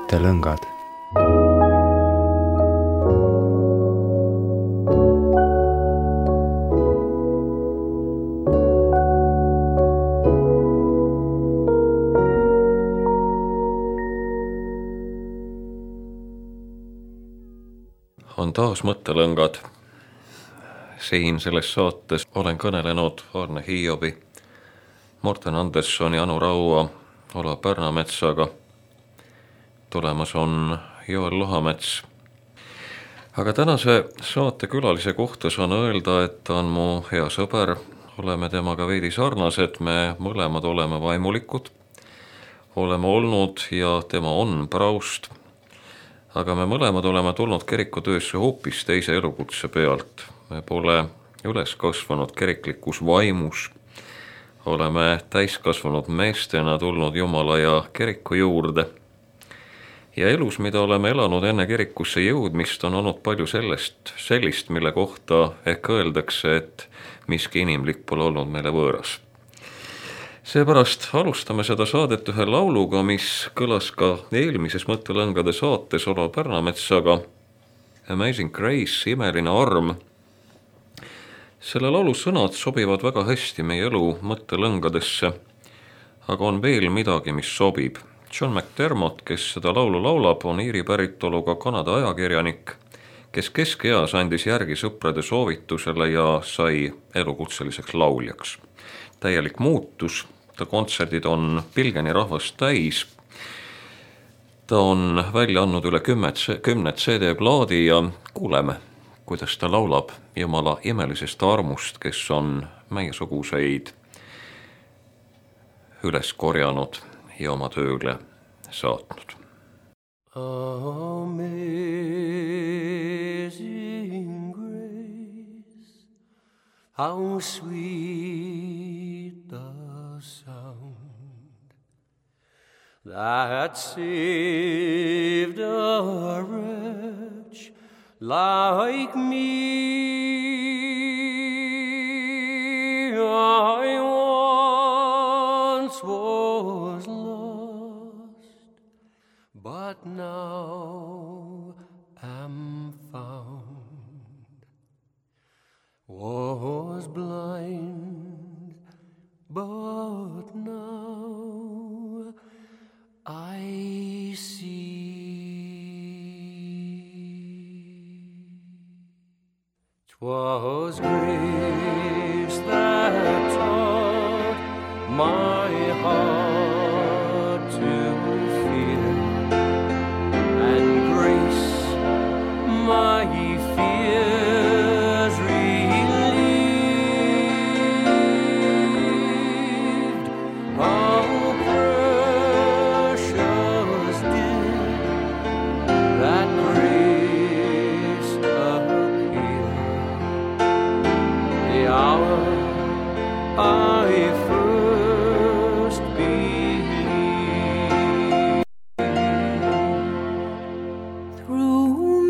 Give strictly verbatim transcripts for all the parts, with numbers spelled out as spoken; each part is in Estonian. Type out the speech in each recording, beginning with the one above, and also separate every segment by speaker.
Speaker 1: mõttelõngad.
Speaker 2: On taas mõttelõngad. Siin selles saates olen kõnelenud Arne Hiobi, Morten Andersoni, Anu Raua, Olav Pärnametsaga. Tulemas on Joel Lohamets. Aga tänase saate külalise kohta saan öelda, et ta on mu hea sõber. Oleme temaga veidi sarnased, me mõlemad oleme vaimulikud. Oleme olnud ja tema on praust. Aga me mõlemad oleme tulnud kirikutöösse hoopis teise elukutse pealt. Me pole üles kasvanud kiriklikus vaimus. Oleme täiskasvanud meestena tulnud Jumala ja kiriku juurde. Ja elus, mida oleme elanud enne kirikusse jõudmist, on olnud palju sellest, sellist, mille kohta ehk öeldakse, et miski inimlik pole olnud meile võõras. Seepärast alustame seda saadet ühe lauluga, mis kõlas ka eelmises mõttelõngade saates Olav Pärnametsaga. Amazing Grace, imeline arm. Selle laulu sõnad sobivad väga hästi meie elu mõttelõngadesse, aga on veel midagi, mis sobib. John McDermott, kes seda laulu laulab, on Iiri päritoluga Kanada ajakirjanik, kes keskeas andis järgi sõprade soovitusele ja sai elukutseliseks lauljaks. Täielik muutus. Ta kontserdid on pilgeni rahvast täis. Ta on välja andnud üle kümmet, kümnet C D-plaadi ja kuuleme, kuidas ta laulab Jumala imelisest armust, kes on meie suguseid üles korjanud ja oma tööle saatnud.
Speaker 3: Amazing grace, how sweet the sound that saved a wretch like me. I once was lost, but now am found. Was blind, but now I see. 'Twas grace that taught my heart to fear, and grace my fears relieved. How precious did that grace appear the hour I first believed. Through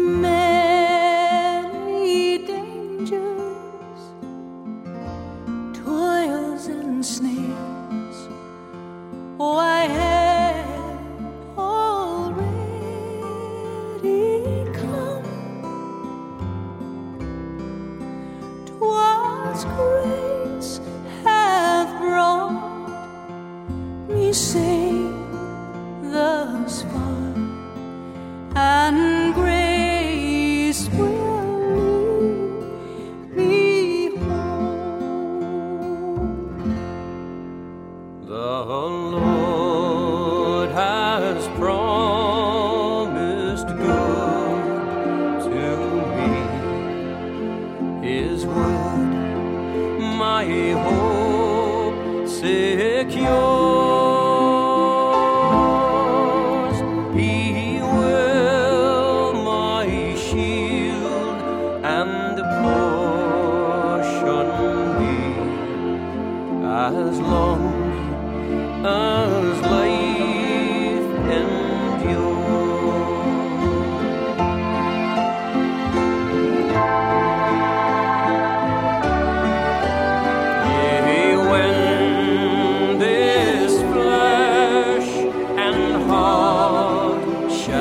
Speaker 3: many dangers, toils and snares, oh, I had already come. 'Twas grace hath brought me safe thus far, and grace will lead me home. The Lord has promised good to me. His word my hope secures. He will my shield and portion be, as long as life endures. Yea, when this flesh and heart shall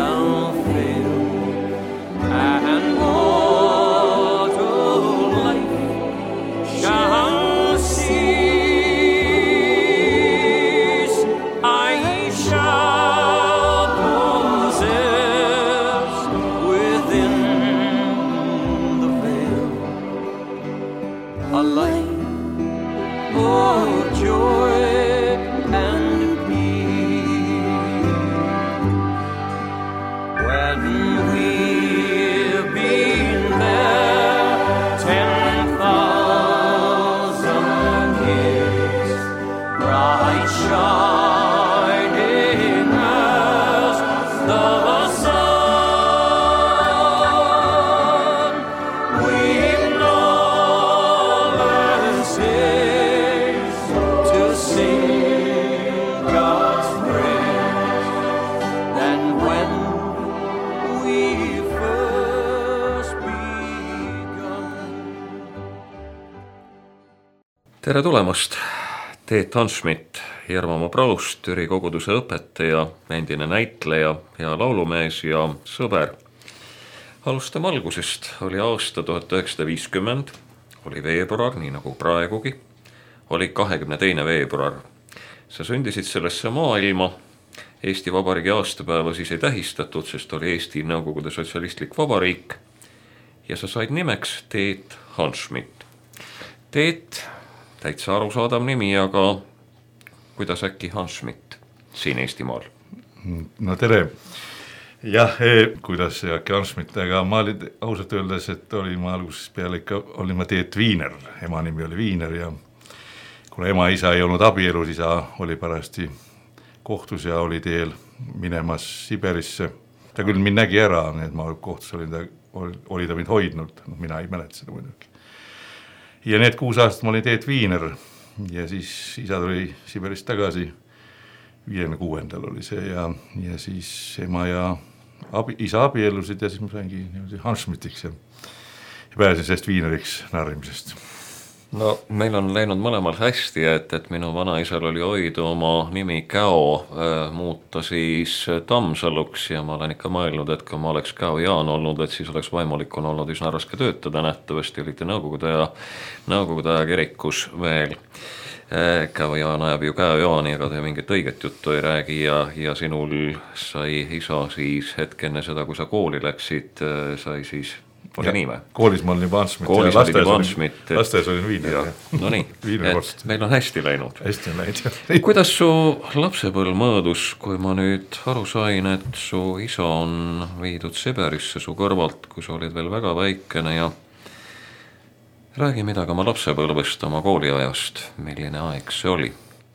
Speaker 2: tere tulemast, Teet Hanschmidt, Järvamaa praust, Türi koguduse õpetaja, endine näitleja ja laulumees ja sõber. Alustame algusest, oli aasta tuhat üheksasada viiskümmend, oli veebruar, nii nagu praegugi, oli kahekümne teine veebruar. Sa sündisid sellesse maailma, Eesti Vabariigi aastapäeva siis ei tähistatud, sest oli Eesti Nõukogude Sotsialistlik Vabariik ja sa said nimeks Teet Hanschmidt. Teet, täitsa arusaadav nimi, aga kuidas äkki Hanschmidt siin Eestimaal?
Speaker 1: No tere. Jah, kuidas äkki Hanschmidt, aga ma olin ausalt öeldes, et oli ma algusest peale ikka, olin ma Teet Viiner, ema nimi oli Viiner ja kuna ema isa ei olnud abielus, isa oli parasti kohtus ja oli teel minemas Siberisse. Ta küll mind nägi ära, nii et ma kohtus olin ta, oli ta mind hoidnud, no, mina ei mäleta seda muidugi. Ja need kuus aastat ma olin Teet Viiner ja siis isa tuli Siberist tagasi, viiekümne kuuendal oli see ja, ja siis ema ja abi, isa abiellusid ja siis ma saingi Hanschmidtiks ja, ja pääsin sellest Viineriks narrimisest.
Speaker 2: No meil on läinud mõlemal hästi, et, et minu vanaisal oli hoidu oma nimi Käo äh, muuta siis Tammsaluks ja ma olen ikka mõelnud, et kui ma oleks Käo Jaan olnud, et siis oleks vaimulikuna olnud üsna raske töötada, nähtavasti olite Nõukogude ja Nõukogude aja kirikus veel. Äh, Käo Jaan ajab ju Käo Jaani, ega te mingit õiget juttu ei räägi ja, ja sinul sai isa siis hetk enne seda, kui sa kooli läksid, äh, sai siis oli nii või?
Speaker 1: Koolis ma olin juba Hanschmidt.
Speaker 2: Koolis oli juba Hanschmidt.
Speaker 1: Lastes olin Viiner.
Speaker 2: No nii, et meil on hästi läinud.
Speaker 1: Hästi on läinud.
Speaker 2: Kuidas su lapsepõlv mõõdus, kui ma nüüd aru sain, et su isa on viidud Siberisse su kõrvalt, kui sa olid veel väga väikene ja räägi midagi oma lapsepõlvest, oma kooliajast, milline aeg see oli?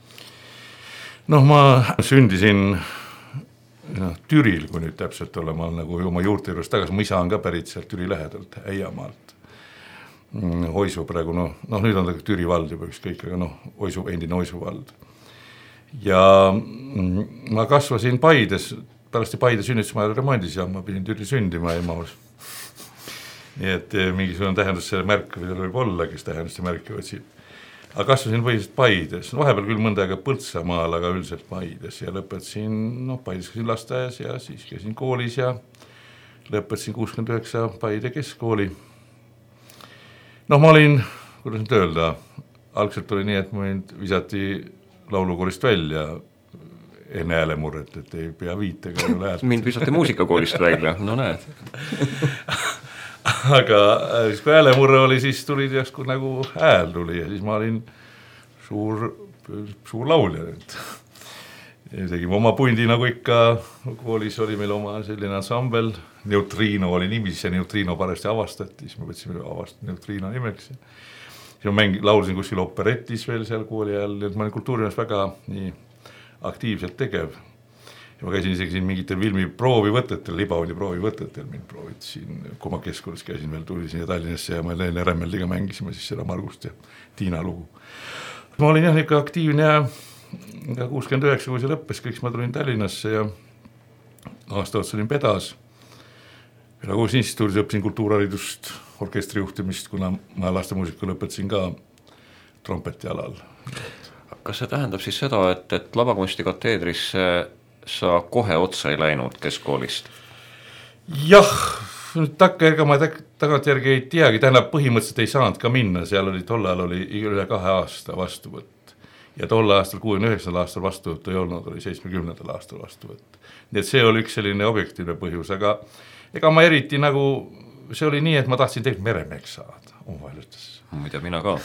Speaker 1: Noh, ma sündisin No, Türil, kui nüüd täpselt olla, ma olen nagu oma juurte juures tagasi, mu isa on ka pärit sealt Türi lähedalt, Äiamaalt. Oisu praegu, noh, no, nüüd on ta Türi vald juba ükskõik, aga noh, Oisu, endine Oisu vald. Ja ma kasvasin Paides, pärast Paide sünnitusmaja remondis ja ma pidin Türi sündima Äimaus. Nii et mingisugune tähendus selle märk võib olla, kes tähendus see märk võtsid. Aga kasvasin põhiliselt Paides, vahepeal küll mõnda aega Põltsamaal, aga üldiselt Paides ja lõpetasin, noh, Paides käisin lasteaias ja siis käisin koolis ja lõpetasin kuuskümmend üheksa Paide keskkooli. Noh, ma olin, kuidas nüüd öelda, algselt oli nii, et mind visati laulukoolist välja enne häälemurret, et ei pea viitega ei ole häält.
Speaker 2: Mind visati muusikakoolist välja, no näed.
Speaker 1: Aga siis kui häälemurre oli, siis tuli järsku nagu hääl tuli ja siis ma olin suur, suur laulja nüüd. Ja tegime oma pundi nagu ikka, koolis oli meil oma selline ansambel, Neutrino oli nimi, siis see Neutrino parasti avastati, siis me võtsime avast Neutrino nimeks. Siis ma mängi, laulsin kuskil operetis veel seal kooli ajal, et ma olin kultuurinas väga nii aktiivselt tegev. Ma käisin isegi siin mingitel filmi proovivõtetel, libaundi proovivõtetel, mind prooviti siin, kui ma keskkoolis käisin veel, tuli siia Tallinnasse ja ma Leene Rämmeldiga mängisime siis seda Margust ja Tiina lugu. Ma olin jah ikka aktiivne ja kuuskümmend üheksa, kui see lõppes, kõik ma tulin Tallinnasse ja aasta otsa olin Pedas. Pedagoogilise instituudis õppisin kultuurharidust, orkestrijuhtimist, kuna ma lastemuusika lõpetasin ka trompeti alal.
Speaker 2: Kas see tähendab siis seda, et, et lavakunsti kateedrisse sa kohe otsa ei läinud keskkoolist?
Speaker 1: Jah, takka, ega ma tagant järgi ei teagi, tähendab põhimõtteliselt ei saanud ka minna, seal oli tollal oli üle kahe aasta vastuvõtt. Ja tolle aastal, kuuekümne üheksandal aastal vastuvõtt ei olnud, oli seitsmekümnendal aastal vastuvõtt. Nii et see oli üks selline objektiivne põhjus, aga ega ma eriti nagu, see oli nii, et ma tahtsin tegelikult meremeheks saada, omavahel ütles.
Speaker 2: Mida mina ka.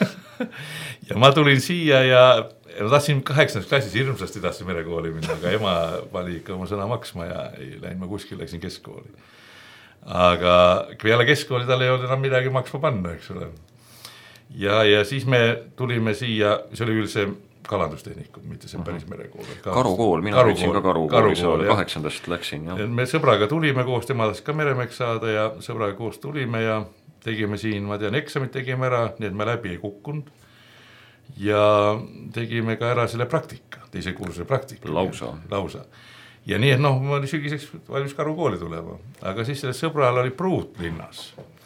Speaker 1: Ja ma tulin siia ja ma tahtsin kaheksandas klassis hirmsasti tahtsin merekooli minna, aga ema pani ikka oma sõna maksma ja ei läinud ma kuskil, läksin keskkooli. Aga peale keskkooli tal ei olnud enam midagi maksma panna, eks ole. Ja, ja siis me tulime siia, see oli küll see kalandustehnikum, mitte see päris merekool.
Speaker 2: Karukool, mina võtsin ka karukooli, karukool kaheksandast läksin. Jah.
Speaker 1: Me sõbraga tulime koos, tema tahtsid ka meremeheks saada ja sõbraga koos tulime ja tegime siin, ma tean, eksamit tegime ära, nii et me läbi ei kukkunud. Ja tegime ka ära selle praktika, teise kursuse praktika.
Speaker 2: Lausa.
Speaker 1: Lausa. Ja nii, et noh, ma oli sügiseks valmis karukooli tulema. Aga siis selle sõbral oli pruut linnas.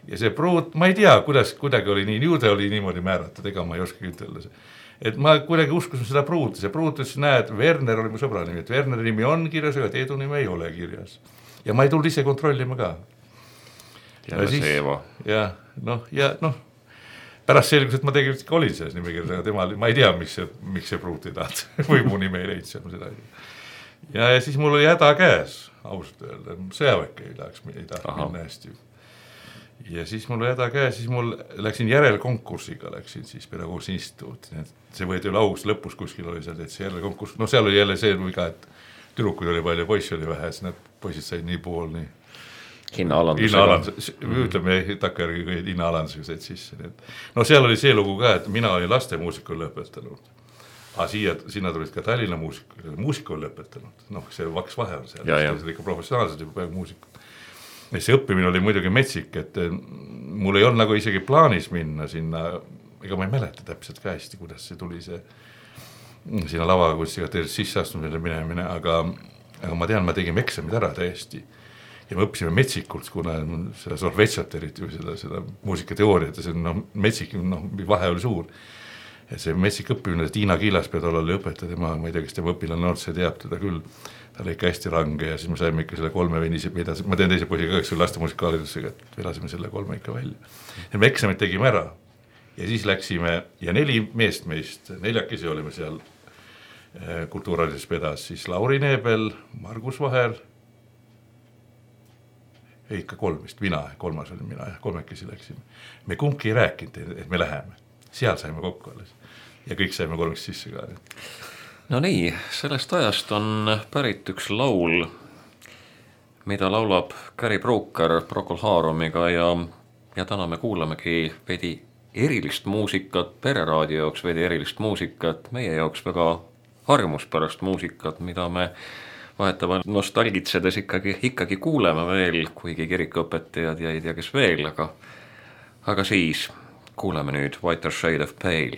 Speaker 1: ja see pruut, ma ei tea, kuidas kuidagi oli nii, juurde oli niimoodi määratud, ega ma ei oskagi ütelda see. Et ma kuidagi uskusin seda pruuti, see pruut ütles, näed, Werner oli mu sõbra nimi, et Werneri nimi on kirjas, aga Teedu nimi ei ole kirjas. Ja ma ei tulnud ise kontrollima ka.
Speaker 2: Jälle siis, Seeva.
Speaker 1: Ja, noh, ja noh, pärast selgus, et ma tegelikult olin selles nimekirjas, aga tema, ma ei tea, miks see, miks see pruut ei taht või mu nime ei leid seal seda. Ja, ja siis mul oli häda käes, ausalt öelda, sõjaväkke ei tahaks, ei tahaks minna hästi. Ja siis mul häda käes, siis mul läksin järelkonkursiga, läksin siis Pedagoogia Instituuti, see võeti üle august lõpus kuskil oli seal, et see järelkonkurs, no seal oli jälle see viga, et tüdrukud oli palju, poissi oli vähe, siis need poisid said nii pool, nii
Speaker 2: hinnaalandusega.
Speaker 1: Ütleme, takkajärgi kõik hinnaalandusega said sisse. No seal oli see lugu ka, et mina olin laste muusikul lõpetanud. Aga siia, sinna tulid ka Tallinna muusikul, muusikul lõpetanud. Noh, see vaks vahe on seal, see oli ikka professionaalselt juba muusikud. Ja see õppimine oli muidugi metsik, et mul ei olnud nagu isegi plaanis minna sinna, ega ma ei mäleta täpselt ka hästi, kuidas see tuli see sinna lavaga, kus iga teisest sisse astumisele minemine, aga, aga ma tean, ma tegime eksamid ära täiesti ja me õppisime metsikult, kuna seda solvetsat eriti või seda, seda muusikateooriat ja see no, metsik, no, vahe oli suur. Et see metsik õppimine, Tiina Kiilas pead olla oli õpetada, tema, ma ei tea, kes tema õpilane olnud, see teab teda küll, ta oli ikka hästi range ja siis me saime ikka selle kolme venisi, ma teen teise poisiga ka, laste musikaalidusega, et velasime selle kolme ikka välja. Ja me eksamid tegime ära ja siis läksime ja neli meest meist, neljakesi olime seal kultuuralises pedas, siis Lauri Neebel, Margus Vaher, ei ikka kolmist, mina, kolmas oli mina ja kolmekesi läksime. Me kumbki ei rääkinud, et me läheme. Seal saime kokku alles ja kõik saime kolmeks sisse ka.
Speaker 2: No nii, sellest ajast on pärit üks laul, mida laulab Gary Brooker Procol Harumiga ja, ja täna me kuulamegi veidi erilist muusikat, pereraadio jaoks veidi erilist muusikat, meie jaoks väga harjumuspärast muusikat, mida me vahetavalt nostalgitsedes ikkagi, ikkagi kuuleme veel, kuigi kirikuõpetajad ja ei tea kes veel, aga, aga siis kuuleme nüüd Whiter Shade of Pale.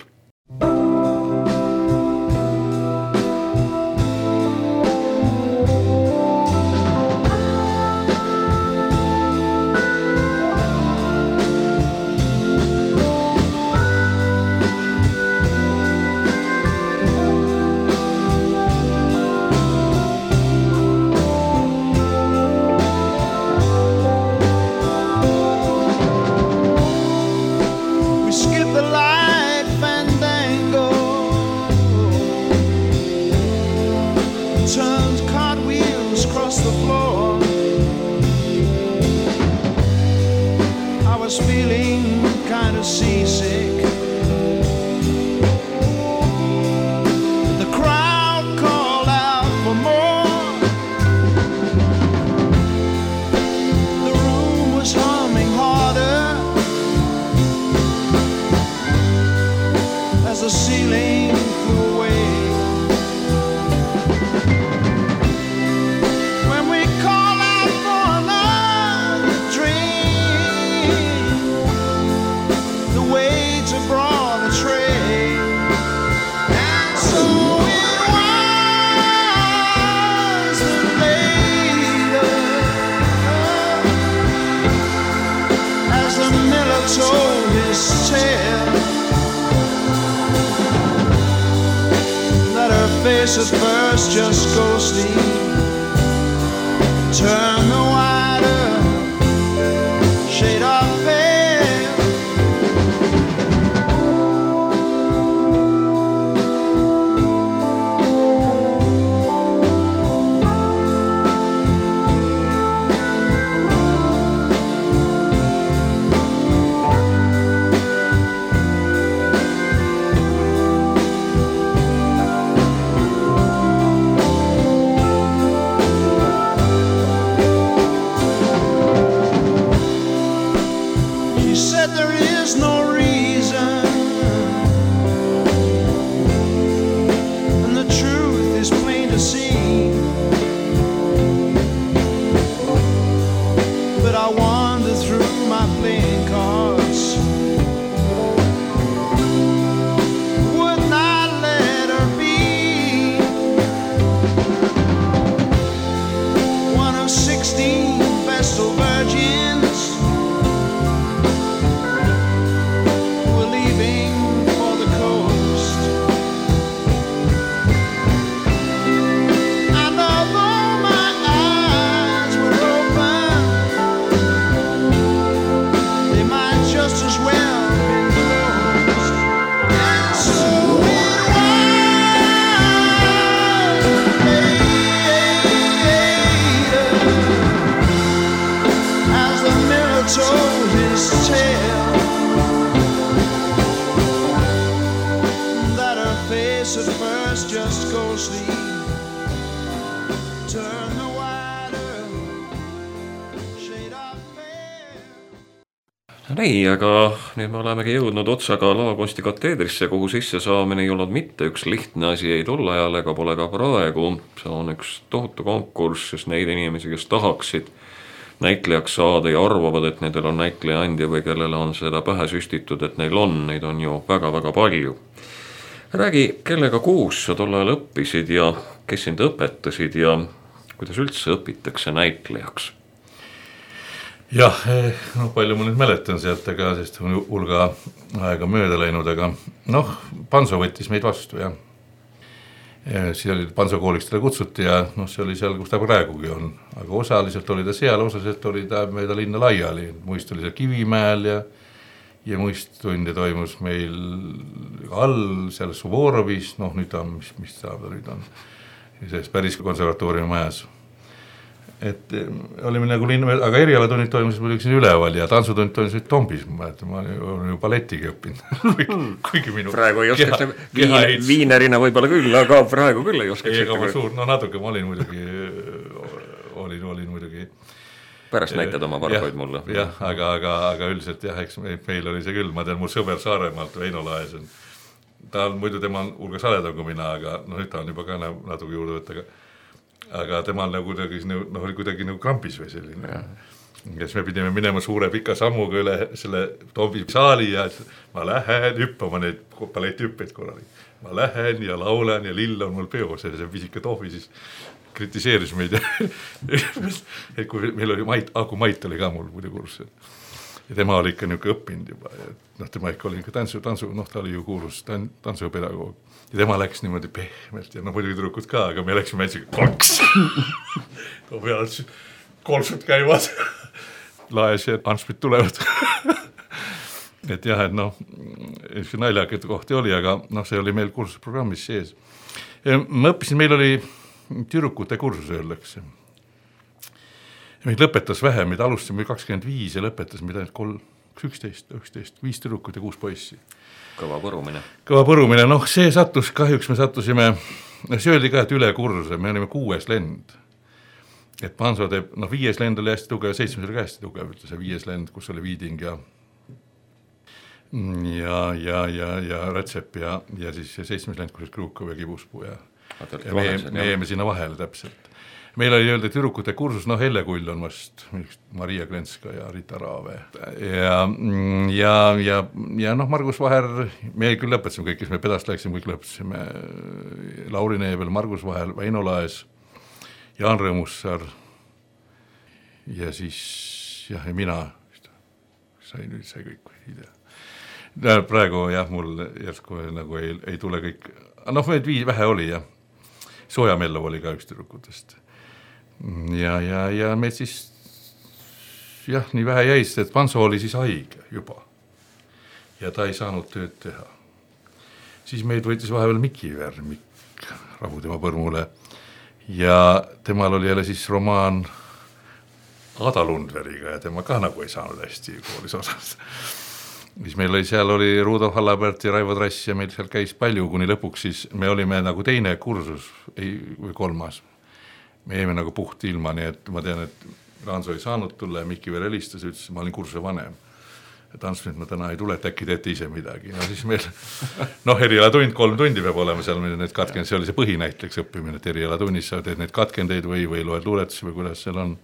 Speaker 4: At first just go sleep, turn the whiter shade of pale. told his tale, that her face at first just ghostly turned the wider shade of pale.
Speaker 2: No nii, aga nüüd me olemegi jõudnud otsaga lavakunsti kateedrisse, kuhu sisse saamine ei olnud mitte üks lihtne asi ei tol ajal ega pole ka praegu. See on üks tohutu konkurss, sest neid inimesi, kes tahaksid näitlejaks saada ja arvavad, et nendel on näitleja andja või kellele on seda pähe süstitud, et neil on, neid on ju väga-väga palju. Räägi, kellega koos sa tol ajal õppisid ja kes sind õpetasid ja kuidas üldse õpitakse näitlejaks?
Speaker 1: Jah, no palju ma nüüd mäletan sealt, aga sest on hulga aega mööda läinud, aga noh, Panso võttis meid vastu ja siis oli Panso kooliks teda kutsuti ja noh, see oli seal, kus ta praegugi on, aga osaliselt oli ta seal, osaliselt oli ta mööda linna laiali, muist oli seal Kivimäel ja ja muisttunde toimus meil all seal Suvorovis, noh nüüd ta on, mis, mis ta nüüd on, selles päris konservatooriumi majas. Et olime nagu linn, aga erialatunnid toimusid muidugi siin üleval ja tantsutund toimusid Tombis, ma olen ju balletigi õppinud. Kuigi minu
Speaker 2: praegu ei oskaks keha, viinerina võib-olla küll, aga praegu küll ei oskaks.
Speaker 1: Ega ma suur, no natuke ma olin muidugi, olin, olin muidugi.
Speaker 2: Pärast näitad oma varbaid mulle.
Speaker 1: Jah, aga, aga, aga üldiselt jah, eks meil oli see küll, ma tean, mu sõber Saaremaalt Veino Laes on, ta on muidu, tema on hulga saledam kui mina, aga no nüüd ta on juba ka natuke juurde võtta, aga aga temal nagu kuidagi, noh, oli kuidagi nagu krampis või selline. Ja. Ja siis me pidime minema suure pika sammuga üle selle Tombi saali ja ma lähen hüppama neid balletihüppeid korralik. Ma lähen ja laulan ja lill on mul peos ja see pisike Tombi siis kritiseeris meid. Et kui meil oli Mait, Aku Mait oli ka mul muidu kursus. Ja tema oli ikka niuke õppinud juba. Ja noh, tema ikka oli ikka tantsu, tantsu, noh, ta oli ju kuulus tantsupedagoog. Ja tema läks niimoodi pehmelt ja noh, muidugi tüdrukud ka, aga me läksime ätsiga kolks. Too pealt kolsud käivad. Laes ja Ansmit tulevad. Et jah, et noh, üks naljakad kohti oli, aga noh, see oli meil kursusprogrammis sees. Ja ma õppisin, meil oli tüdrukute kursus öeldakse. Meid lõpetas vähe, meid alustasime kakskümmend viis ja lõpetas meid ainult kolm, üksteist, üksteist, viis tüdrukut ja kuus poissi.
Speaker 2: Kõva põrumine.
Speaker 1: Kõva põrumine, noh see sattus, kahjuks me sattusime, see öeldi ka, et üle kursuse, me olime kuues lend. Et Panso teeb, noh viies lend oli hästi tugev, seitsmes oli ka hästi tugev, see viies lend, kus oli Viiding ja ja, ja, ja, ja Rätsep ja, ja siis seitsmes lend, kus oli Kruukov ja Kibuspuu ja, ja me, me jäime sinna vahele täpselt. Meil oli öelda tüdrukute kursus, noh Helle Kull on vast, Maria Klenska ja Rita Raave. Ja, ja, ja, ja noh, Margus Vaher, me küll lõpetasime kõik, kes me pedast läksime, kõik lõpetasime Lauri Neebel, Margus Vaher, Väino Laes, Jaan Rõõmussar ja siis jah, ja mina sai nüüd sai kõik või idea. Praegu jah, mul järsku nagu ei, ei tule kõik, noh, meid vii, vähe oli jah, Sooja Mellov oli ka üks tüdrukutest. Ja, ja, ja me siis jah, nii vähe jäi, et Panso oli siis haige juba ja ta ei saanud tööd teha. Siis meid võitis vahepeal Miki Ver, Mikk Rahu tema põrmule ja temal oli jälle siis romaan Ada Lundveriga ja tema ka nagu ei saanud hästi koolis osas. Siis meil oli, seal oli Rudolf Hallabert ja Raivo Trass ja meil seal käis palju, kuni lõpuks siis me olime nagu teine kursus ei, või kolmas. Me jäime nagu puht ilma, nii et ma tean, et Ranso ei saanud tulla ja Miki veel helistas ja ütles, ma olin kursuse vanem. Et Ansmit, ma täna ei tule, et äkki teete ise midagi. No siis meil, noh, eriala tund, kolm tundi peab olema seal, need katkend, see oli see põhinäitleks õppimine, et eriala tunnis sa teed need katkendeid või, või loed luuletusi või kuidas seal on.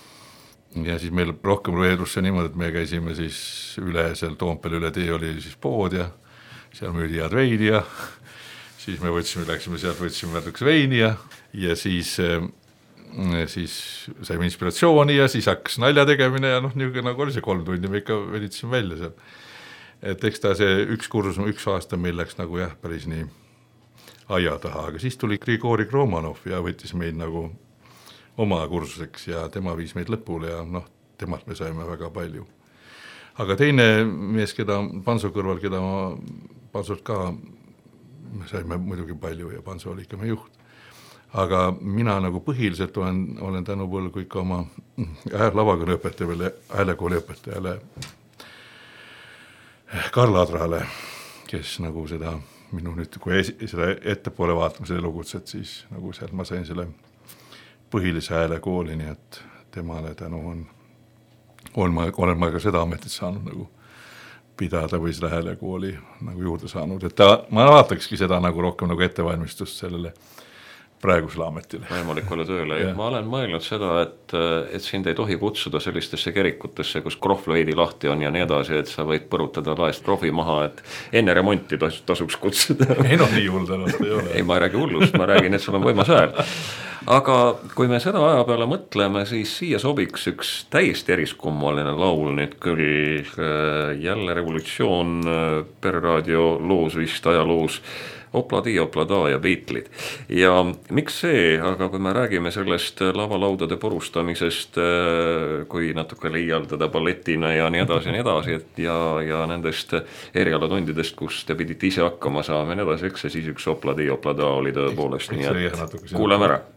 Speaker 1: Ja siis meil rohkem veedrus see niimoodi, et me käisime siis üle seal Toompel üle tee oli siis pood ja seal müüdi head veini ja siis me võtsime, läksime sealt, võtsime värdaks veini ja, ja siis siis saime inspiratsiooni ja siis hakkas nalja tegemine ja noh, niisugune nagu oli see kolm tundi, me ikka veditsime välja seal. Et eks ta see üks kursus, üks aasta meil läks nagu jah, päris nii aia taha, aga siis tuli Grigori Kromanov ja võttis meid nagu oma kursuseks ja tema viis meid lõpule ja noh, temalt me saime väga palju. Aga teine mees, keda Panso kõrval, keda ma Pansolt ka me saime muidugi palju ja Panso oli ikka me juht. aga mina nagu põhiliselt olen, olen tänupõlgu ikka oma lavakõne õpetajale, häälekooli õpetajale Karl Adrale, kes nagu seda minu nüüd, kui esi, seda ettepoole vaatama selle lugutset, siis nagu sealt ma sain selle põhilise häälekooli, nii et temale tänu on, on ma, olen ma ka seda ametit saanud nagu pidada või seda häälekooli nagu juurde saanud, et ta, ma vaatakski seda nagu rohkem nagu ettevalmistust sellele praegusele ametile.
Speaker 2: Võimalikule tööle. Ja. Ma olen mõelnud seda, et, et sind ei tohi kutsuda sellistesse kerikutesse, kus krohv veidi lahti on ja nii edasi, et sa võid põrutada laest krohvi maha, et enne remonti tas, tasuks kutsuda.
Speaker 1: Ei no nii hulldanast ei ole.
Speaker 2: Ei, ma ei räägi hullust, ma räägin, et sul on võimas hääl. Aga kui me seda aja peale mõtleme, siis siia sobiks üks täiesti eriskummaline laul, nüüd küll jälle revolutsioon Perraadio loos vist ajaloos, Opladi, Oplada ja Beatlid. Ja miks see, aga kui me räägime sellest lavalaudade purustamisest, kui natuke liialdada balletina ja nii edasi ja nii edasi, et ja, ja nendest erialatundidest, kus te pidite ise hakkama saama ja nii edasi, eks see siis üks Opladi, Oplada oli tõepoolest, nii et kuuleme ära.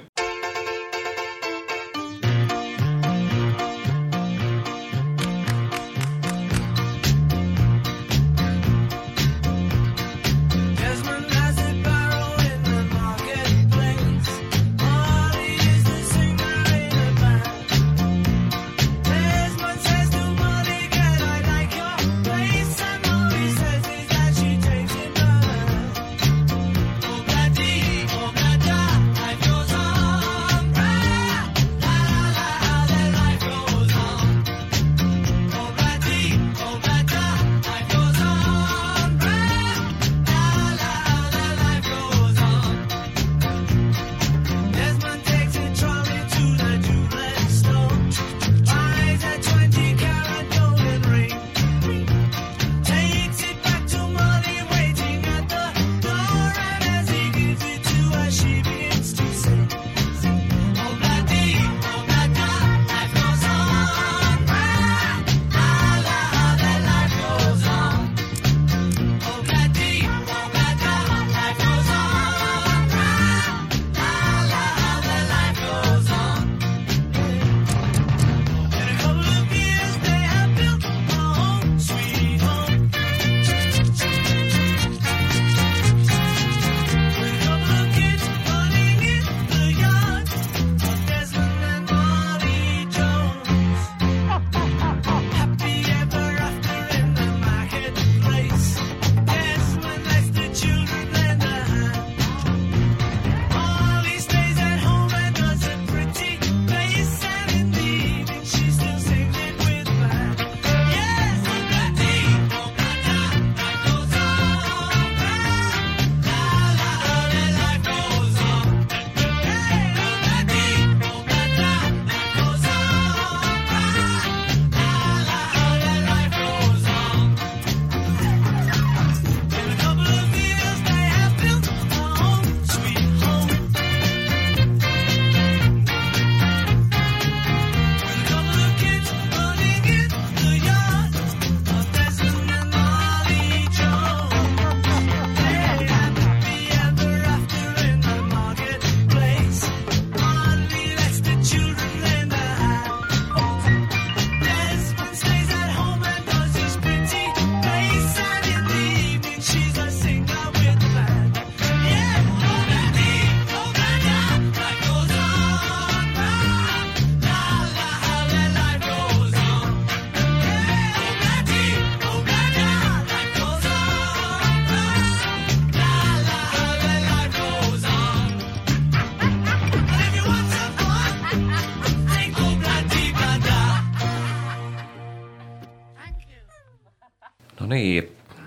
Speaker 2: No nii,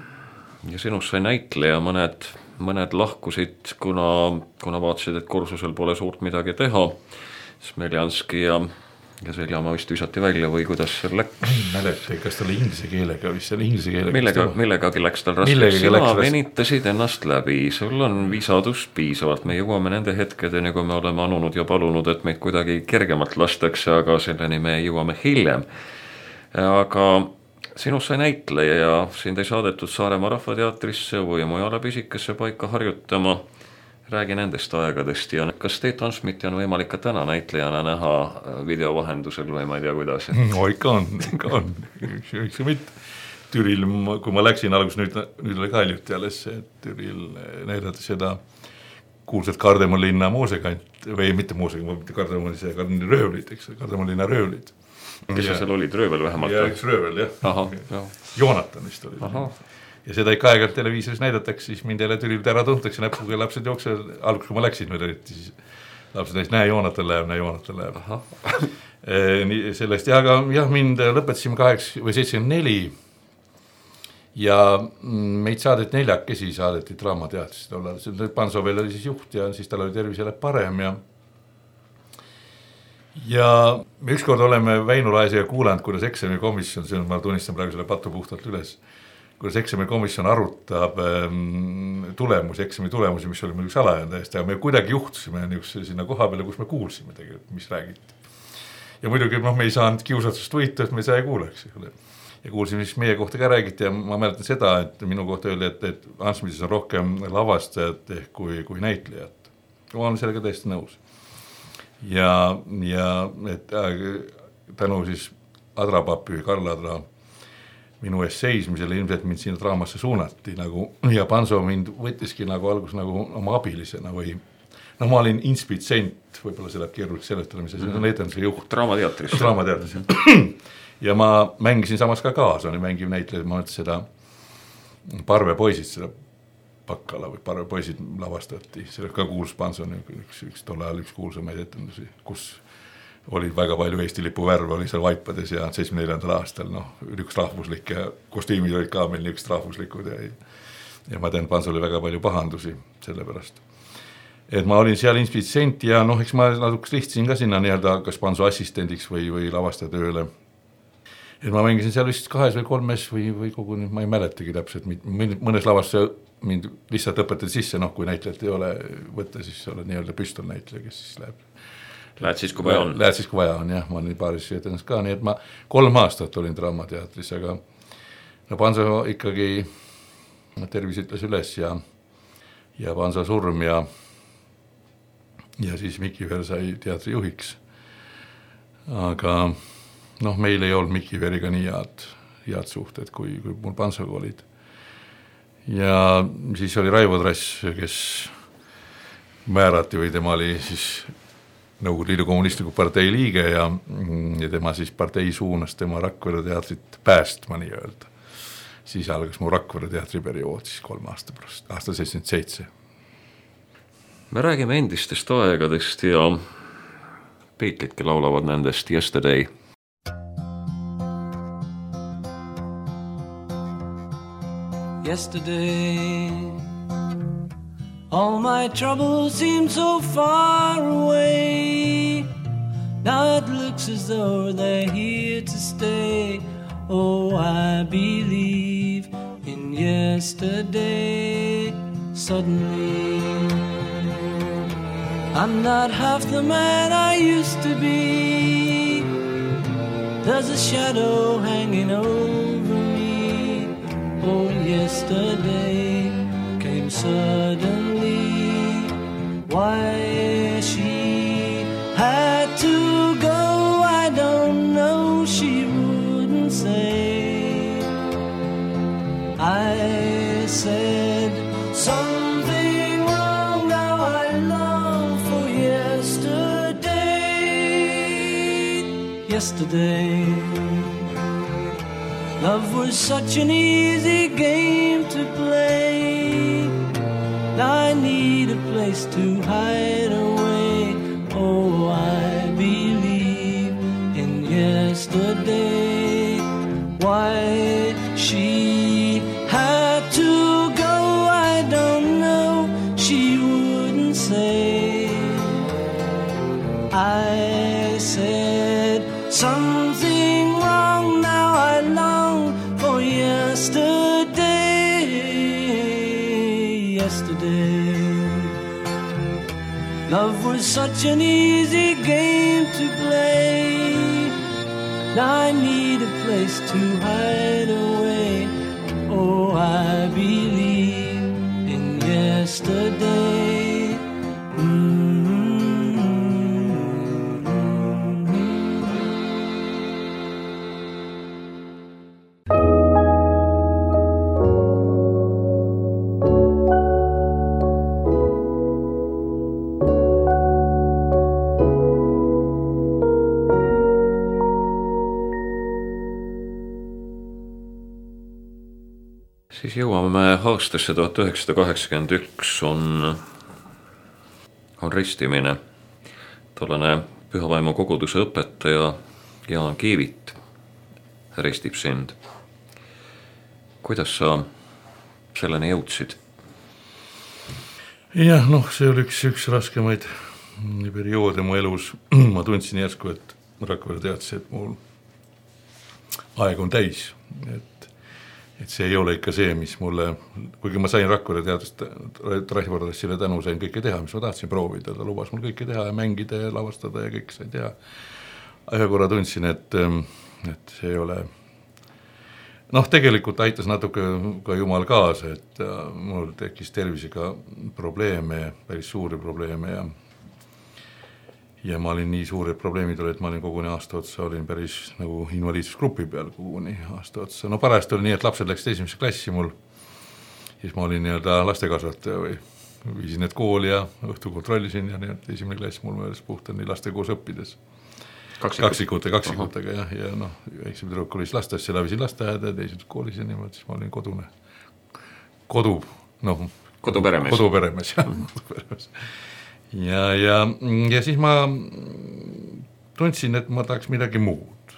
Speaker 2: ja sinust sai näitleja, mõned, mõned lahkusid, kuna, kuna vaatasid, et kursusel pole suurt midagi teha. Smeljanski ja, ja Seljamaa vist visati välja või kuidas seal läks?
Speaker 1: Mäleta, kas ta oli inglise keelega, vist seal inglise keelega.
Speaker 2: Millega, millegagi läks tal raskeks. Sina venitasid ennast läbi, sul on visadust piisavalt. Me jõuame nende hetkedeni, kui me oleme anunud ja palunud, et meid kuidagi kergemalt lastakse, aga selleni me jõuame hiljem. Aga sinust sai näitleja ja sind ei saadetud Saaremaa Rahvateatrisse või mujale pisikesse paika harjutama. räägi nendest aegadest ja kas Teet Ansmiti on võimalik ka täna näitlejana näha videovahendusel või ma ei tea kuidas?
Speaker 1: No ikka on, ikka on. Üks mitte. Türil, kui ma läksin algus, nüüd, nüüd oli ka hiljuti alles see, et Türil näidati seda kuulsat Kardemon linna muusekant või mitte muusekant, mitte Kardemon, see Kardemoni röövlid, eks, Kardemon linna röövlid.
Speaker 2: Kes ja, seal olid, röövel vähemalt?
Speaker 1: Ja üks röövel, jah.
Speaker 2: Aha, jah.
Speaker 1: Joonatan vist oli. Aha. Ja seda ikka aegalt televiisoris näidatakse, siis mind jälle Türil ära tuntakse näpuga ja lapsed jooksevad, algus kui ma läksin, meil olid siis lapsed näis, näe Joonatan läheb, näe Joonatan läheb. e, nii, sellest ja aga jah, mind lõpetasime kaheks või seitsekümmend neli ja meid saadeti neljakesi, saadeti Draamateatrist olla. Panso veel oli siis juht ja siis tal oli tervis jälle parem ja ja me ükskord oleme Väinu Laesiga kuulanud, kuidas eksamikomisjon, see on, ma tunnistan praegu selle patu puhtalt üles, kuidas eksamikomisjon arutab ähm, tulemusi, eksami tulemusi, mis oli muidugi salajane täiesti, aga me kuidagi juhtusime niisuguse sinna koha peale, kus me kuulsime tegelikult, mis räägiti. Ja muidugi noh, me ei saanud kiusatsust võitu, et me sai kuuleks. Ja kuulsime, mis meie kohta ka räägiti ja ma mäletan seda, et minu kohta öeldi, et, et Ansmitis on rohkem lavastajat ehk kui, kui näitlejat. Ma olen sellega täiesti nõus. Ja, ja et äh, tänu siis Adra Papi või Karl Adra minu ees seismisele ilmselt mind sinna draamasse suunati nagu, ja Panso mind võttiski nagu algus nagu oma abilisena või no ma olin inspitsent, võib-olla see läheb keeruliseks seletada, mis see on etenduse juht.
Speaker 2: Draamateatris.
Speaker 1: Draamateatris. Ja ma mängisin samas ka kaasa, oli mängiv näitleja, ma mõtlesin seda Parve poisid, seda Pakkala või Parve poisid lavastati, selle ka kuuls Panso, üks, üks tolle ajal üks kuulsamaid etendusi, kus oli väga palju Eesti lipu värve, oli seal Vaipades ja seitsmekümne neljandal aastal, noh, üks rahvuslik ja kostüümid olid ka meil üks rahvuslikud ja, ja ma tean, Panso oli väga palju pahandusi selle pärast. Et ma olin seal inspitsent ja noh, eks ma natuke lihtsasin ka sinna nii-öelda kas Panso assistendiks või, või lavastajatööle. Et ma mängisin seal vist kahes või kolmes või, või koguni, ma ei mäletagi täpselt, mõnes lavastaja mind lihtsalt õpetati sisse, noh, kui näitlejat ei ole võtta, siis ole nii-öelda püstol näitleja, kes siis läheb.
Speaker 2: Lähed siis, kui vaja on?
Speaker 1: Lähed siis, kui vaja on, jah, ma olin paaris etendus ka, nii et ma kolm aastat olin Draamateatris, aga no Panso ikkagi tervis ütles üles ja, ja Panso surm ja ja siis Mikiver sai teatri juhiks. Aga noh, meil ei olnud Mikiveriga nii head, head suhted, kui, kui mul Pansoga olid. Ja siis oli Raivo Trass, kes määrati või tema oli siis Nõukogude Liidu kommunistliku partei liige ja, ja tema siis partei suunas tema Rakvere teatrit päästma nii öelda. Siis algas mu Rakvere teatri periood siis kolm aasta pärast, aasta seitsekümmend seitse.
Speaker 2: Me räägime endistest aegadest ja Beatles'ki laulavad nendest Yesterday.
Speaker 3: Yesterday all my troubles seem so far away. Now it looks as though they're here to stay. Oh, I believe in yesterday. Suddenly I'm not half the man I used to be. There's a shadow hanging over me. Oh, yesterday came suddenly. Why she had to go, I don't know, she wouldn't say. I said something wrong, now I long for yesterday. Yesterday love was such an easy game to play. Now I need a place to hide away. Oh, I believe in yesterday. Why she had to go, I don't know, she wouldn't say. I said something wrong, now I long for yesterday. Yesterday love was such an easy game to play. Now I need a place to hide away. Oh, I believe in yesterday.
Speaker 2: Siis jõuame aastasse tuhat üheksasada kaheksakümmend üks on, on ristimine. Tollane Pühavaimu koguduse õpetaja Jaan Kiivit ristib sind. Kuidas sa selleni jõudsid?
Speaker 1: Jah, noh, see oli üks, üks raskemaid perioode mu elus. Ma tundsin järsku, et Rakvere teadis, et mul aeg on täis. Et, et see ei ole ikka see, mis mulle, kuigi ma sain Rakvere teadust Raivordessile tänu, sain kõike teha, mis ma tahtsin proovida. Ta lubas mul kõike teha ja mängida ja lavastada ja kõik sain teha. Ühe korra tundsin, et, et see ei ole... Noh, tegelikult aitas natuke ka Jumal kaasa, et mul tekkis tervisega probleeme, päris suuri probleeme ja ja ma olin nii suured probleemid oli, et ma olin koguni aasta otsa, olin päris nagu invaliidsusgrupi peal koguni aasta otsa. No parajast oli nii, et lapsed läksid esimesse klassi mul, siis ma olin nii-öelda lastekasvataja või viisin need kooli ja õhtu kontrollisin ja nii, et esimene klass mul mõeles puhta nii laste koos õppides. kaksikute, kaksikutega jah, ja noh, väiksem tüdruk oli lasteasse, lävisin lasteaeda ja teised koolis ja niimoodi, siis ma olin kodune. Kodu, noh,
Speaker 2: koduperemees.
Speaker 1: Koduperemees, jah, koduperemees. Ja, ja, ja siis ma tundsin, et ma tahaks midagi muud.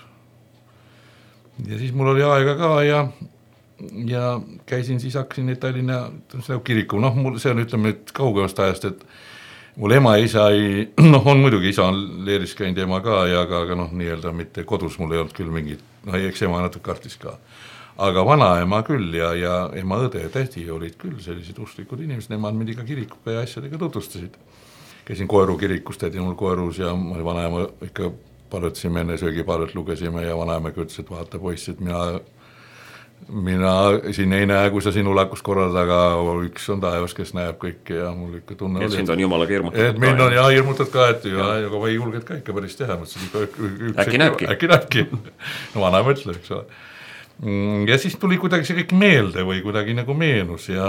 Speaker 1: Ja siis mul oli aega ka ja, ja käisin siis, hakkasin neid Tallinna kiriku, noh, mul see on, ütleme nüüd kaugemast ajast, et mul ema ja isa ei, noh on muidugi, isa on leeris käinud ema ka, ja aga, aga noh, nii-öelda mitte kodus mul ei olnud küll mingit, noh eks ema natuke kartis ka. Aga vanaema küll ja, ja ema õde ja tähti olid küll sellised usklikud inimesed, nemad mind ikka kirikuga ja asjadega tutvustasid. Käisin koeru kirikus, tädi mul koerus ja vanaema ikka palutasime enne söögipalvet lugesime ja vanaema ütles, et vaata poiss, et mina mina siin ei näe, kui sa sinu lakus korrald, aga üks on taevas, kes näeb kõike ja mul ikka tunne
Speaker 2: et oli. Et sind on jumalaga hirmutatud
Speaker 1: et mind on jah hirmutatud ka, et ja, ja aga või julged ka ikka päris teha.
Speaker 2: Äkki näebki.
Speaker 1: Äkki näebki. No vana mõtleb, eks ole. Ja siis tuli kuidagi see kõik meelde või kuidagi nagu meenus ja,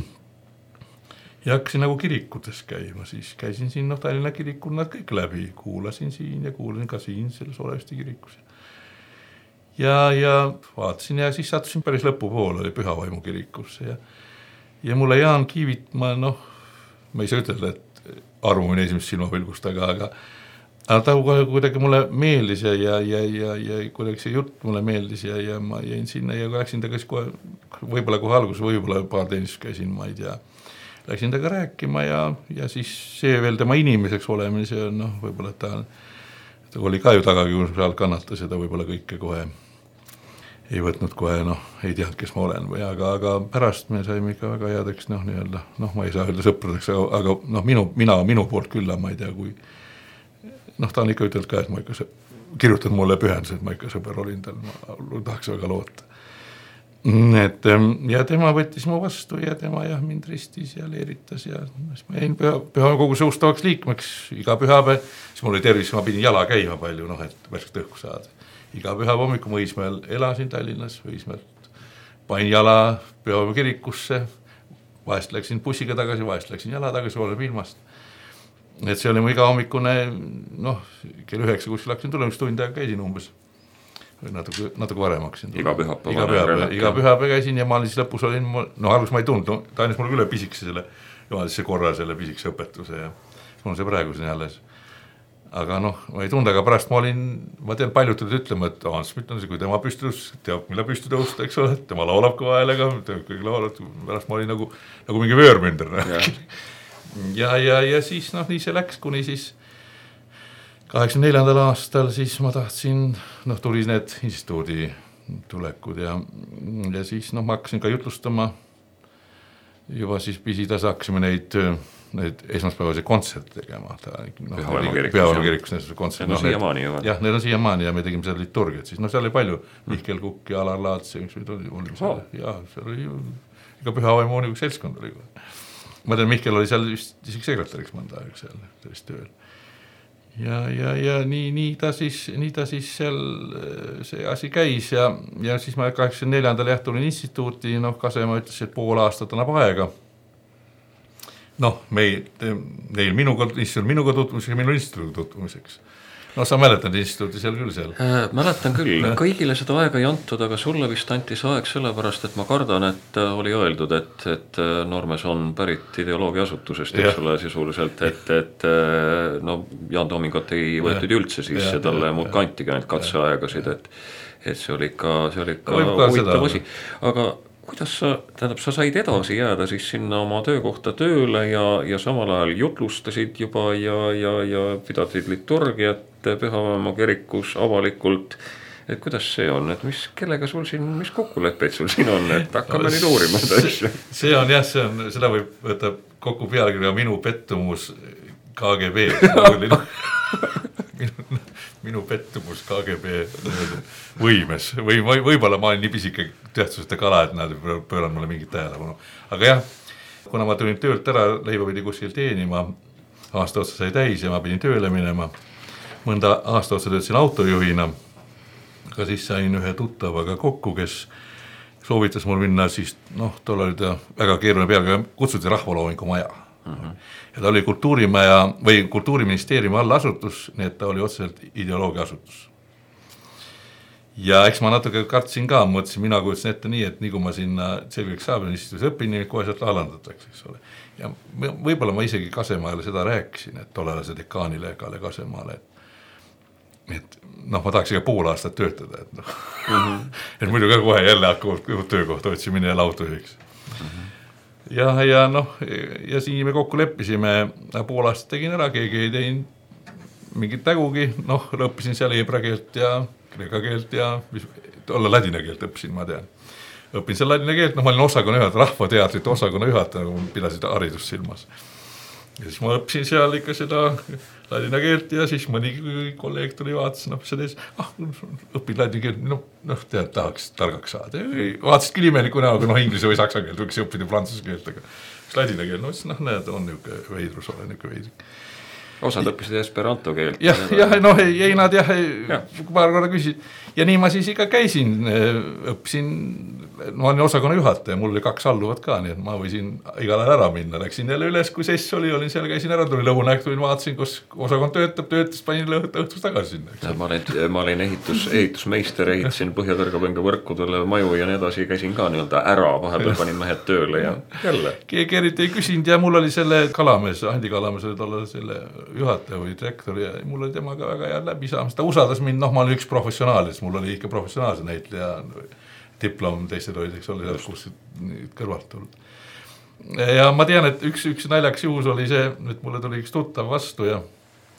Speaker 1: ja hakkasin nagu kirikutes käima. Siis käisin siin noh, Tallinna kirikul nad kõik läbi. Kuulasin siin ja kuulasin ka siin selles Olevesti kirikus. Ja, ja vaatasin ja siis sattusin päris lõpupoole, oli Pühavaimu kirikusse ja, ja mulle Jaan Kiivit, ma noh, ma ei saa ütelda, et arvumine esimest silmapilgust, aga, aga, aga ta kuidagi mulle meeldis ja, ja, ja, ja, ja kuidagi see jutt mulle meeldis ja, ja ma jäin sinna ja läksin ta käis kohe, võib-olla kohe alguses, võib-olla paar teenistus käisin, ma ei tea, läksin taga rääkima ja, ja siis see veel tema inimeseks olemine, see on noh, võib-olla ta, ta oli ka ju tagagi, kui seal kannatas ja ta võib-olla kõike kohe ei võtnud kohe, noh, ei tead, kes ma olen või, aga, aga pärast me saime ikka väga headeks, noh, nii-öelda, noh, ma ei saa öelda sõpradeks, aga, aga noh, minu, mina, minu poolt küll, ma ei tea, kui, noh, ta on ikka ütelnud ka, et ma ikka kirjutanud mulle pühendus, et ma ikka sõber olin tal, ma tahaks väga loota. Et, ja tema võttis mu vastu ja tema jah, mind ristis ja leeritas ja ma jäin püha, püha kogu sõustavaks liikmeks iga pühapäev, siis mul oli tervis, ma pidin jala käima palju, noh, et värsket õhku saada. Iga pühapäev hommiku ma Õismäel elasin Tallinnas, Õismäelt pain jala Pühapäeva kirikusse, vahest läksin bussiga tagasi, vahest läksin jala tagasi, oleb ilmast. Et see oli mu iga hommikune, noh, kell üheksa kuskil hakkasin tulema, üks tund aega käisin umbes. Natuke, natuke varem hakkasin.
Speaker 2: Iga pühapäeva.
Speaker 1: Iga pühapäeva, iga pühapäeva käisin ja ma olin siis lõpus olin, no alguses ma ei tundnud, no, ta andis mulle üle pisikse selle, jumalisse korra selle pisikse õpetuse ja mul on see praegu siin alles. Aga noh, ma ei tunda, aga pärast ma olin, ma tean paljud tulid ütlema, et Hans Schmidt on see, kui tema püstitõus, teab, mille püstitõust, eks ole, tema laulab kõva häälega, kõik laulab, pärast ma olin nagu, nagu mingi vöörmünder. Ja. ja, ja, ja siis noh, nii see läks, kuni siis kaheksakümne neljandal aastal siis ma tahtsin, noh, tuli need instituudi tulekud ja, ja siis noh, ma hakkasin ka jutlustama, juba siis pisitasa hakkasime neid need esmaspäevase kontserte tegema. No, Pühavaimu kirikus need kontsert.
Speaker 2: Need on siiamaani ju.
Speaker 1: Jah, need on siiamaani ja me tegime seal liturgiat. Siis, no seal oli palju. Mihkel Kukk ja Alar Laats ja üks oli, oli seal. Ja, seal oli ju, ega Pühavaimu on ju seltskond oli. Ma tean, Mihkel oli seal vist isegi sekretäriks mõnda aeg seal sellist tööl. Ja, ja, ja nii, nii, ta siis, nii ta siis seal see asi käis ja, ja siis ma kaheksakümne neljandal jah tulin instituuti, noh, Kasema ütles, et pool aastat annab aega. Noh, meil, neil minuga, minuga tutvumiseks ja minu instituudiga tutvumiseks. no sa mäletad instituuti seal küll seal?
Speaker 2: Äh, mäletan küll, kõigile seda aega ei antud, aga sulle vist anti see aeg sellepärast, et ma kardan, et oli öeldud, et, et Noormees on pärit ideoloogia asutusest, eks ole, sisuliselt, et, et no Jaan Toomingot ei võetud ja. üldse sisse, ja, talle muud kantigi ainult katseaegasid, et, et see oli ikka, see oli ikka huvitav asi. Aga kuidas sa, tähendab, sa said edasi jääda siis sinna oma töökohta tööle ja, ja samal ajal jutlustasid juba ja, ja, ja pidasid liturgiat Pühaveemaa kirikus avalikult, et kuidas see on, et mis, kellega sul siin, mis kokkuleppeid sul siin on, et hakkame no, nüüd uurima
Speaker 1: see, see on jah, see on, seda võib võtta kokku pealkirja minu pettumus K G B minu, minu pettumus K G B võimes või võib-olla ma olen nii pisike tähtsusete kala, et nad pööranud mulle mingit tähelepanu, aga jah, kuna ma tulin töölt ära, leiba pidi kuskil teenima, aasta otsa sai täis ja ma pidin tööle minema, mõnda aasta otsa töötasin autojuhina, aga siis sain ühe tuttavaga kokku, kes soovitas mul minna siis, noh, tol oli ta väga keeruline peale, kutsuti Rahvaloomingu maja. Mm-hmm. Ja ta oli kultuurimaja või kultuuriministeeriumi allasutus, nii et ta oli otseselt ideoloogia asutus. Ja eks ma natuke kartsin ka, mõtlesin, mina kujutsin ette nii, et nii kui ma sinna selgeks saab, siis õpin, nii kohe sealt alandatakse, eks ole. Ja võib-olla ma isegi Kasemaale seda rääkisin, et tollele see dekaanile Kalle Kasemaale, et et noh, ma tahaks iga pool aastat töötada, et noh, mm-hmm. et muidu ka kohe jälle hakkavad töökohta otsimine ja autojuhiks. Mm-hmm. Ja, ja noh, ja siin me kokku leppisime, pool aastat tegin ära, keegi ei teinud mingit tägugi, noh, õppisin seal ebra keelt ja kreeka keelt ja olla ladina keelt õppisin, ma tean. Õppin seal ladina keelt, noh, ma olin osakonna juhataja, rahvateatrite osakonna juhataja, nagu pidasid haridust silmas. Ja siis ma õppisin seal ikka seda ladina keelt ja siis mõni kolleeg tuli vaatas, noh, see tees, ah, õpid ladina keelt, noh, no, tead, tahaks targaks saada. Vaatasid küll imeliku näoga, noh, inglise või saksa keelt, võiks õppida prantsuse keelt, aga ladina keelt, no, siis noh, näed, on niuke veidrus, ole niuke veidrik.
Speaker 2: Osad õppisid esperanto keelt.
Speaker 1: Jah, jah, noh, ei nad jah, ja. paar korda küsid. Ja nii ma siis ikka käisin, õppisin, no olen osakonna juhataja, mul oli kaks alluvat ka, nii et ma võisin igal ajal ära minna. Läksin jälle üles, kui sess oli, olin seal, käisin ära, tuli lõunäk, tulin, vaatasin, kus osakond töötab, töötas, panin õhtus tagasi sinna.
Speaker 2: Ja, ma olin, ma olin ehitus, ehitusmeister, ehitasin Põhja-Kõrgapõnga võrkudele maju ja nii edasi, käisin ka nii-öelda ära, vahepeal panin mehed tööle ja jälle.
Speaker 1: Keegi eriti ei küsinud ja mul oli selle Kalamees, Andi Kalamees oli tolle selle juhataja või direktor ja mul oli temaga väga hea läbi saamas. Ta usaldas mind, noh, ma olin üks professionaalis, mul oli ikka professionaalse näitleja, diplom, teised olid, eks ole, kus kõrvalt tulnud. Ja ma tean, et üks, üks naljaks juhus oli see, et mulle tuli üks tuttav vastu ja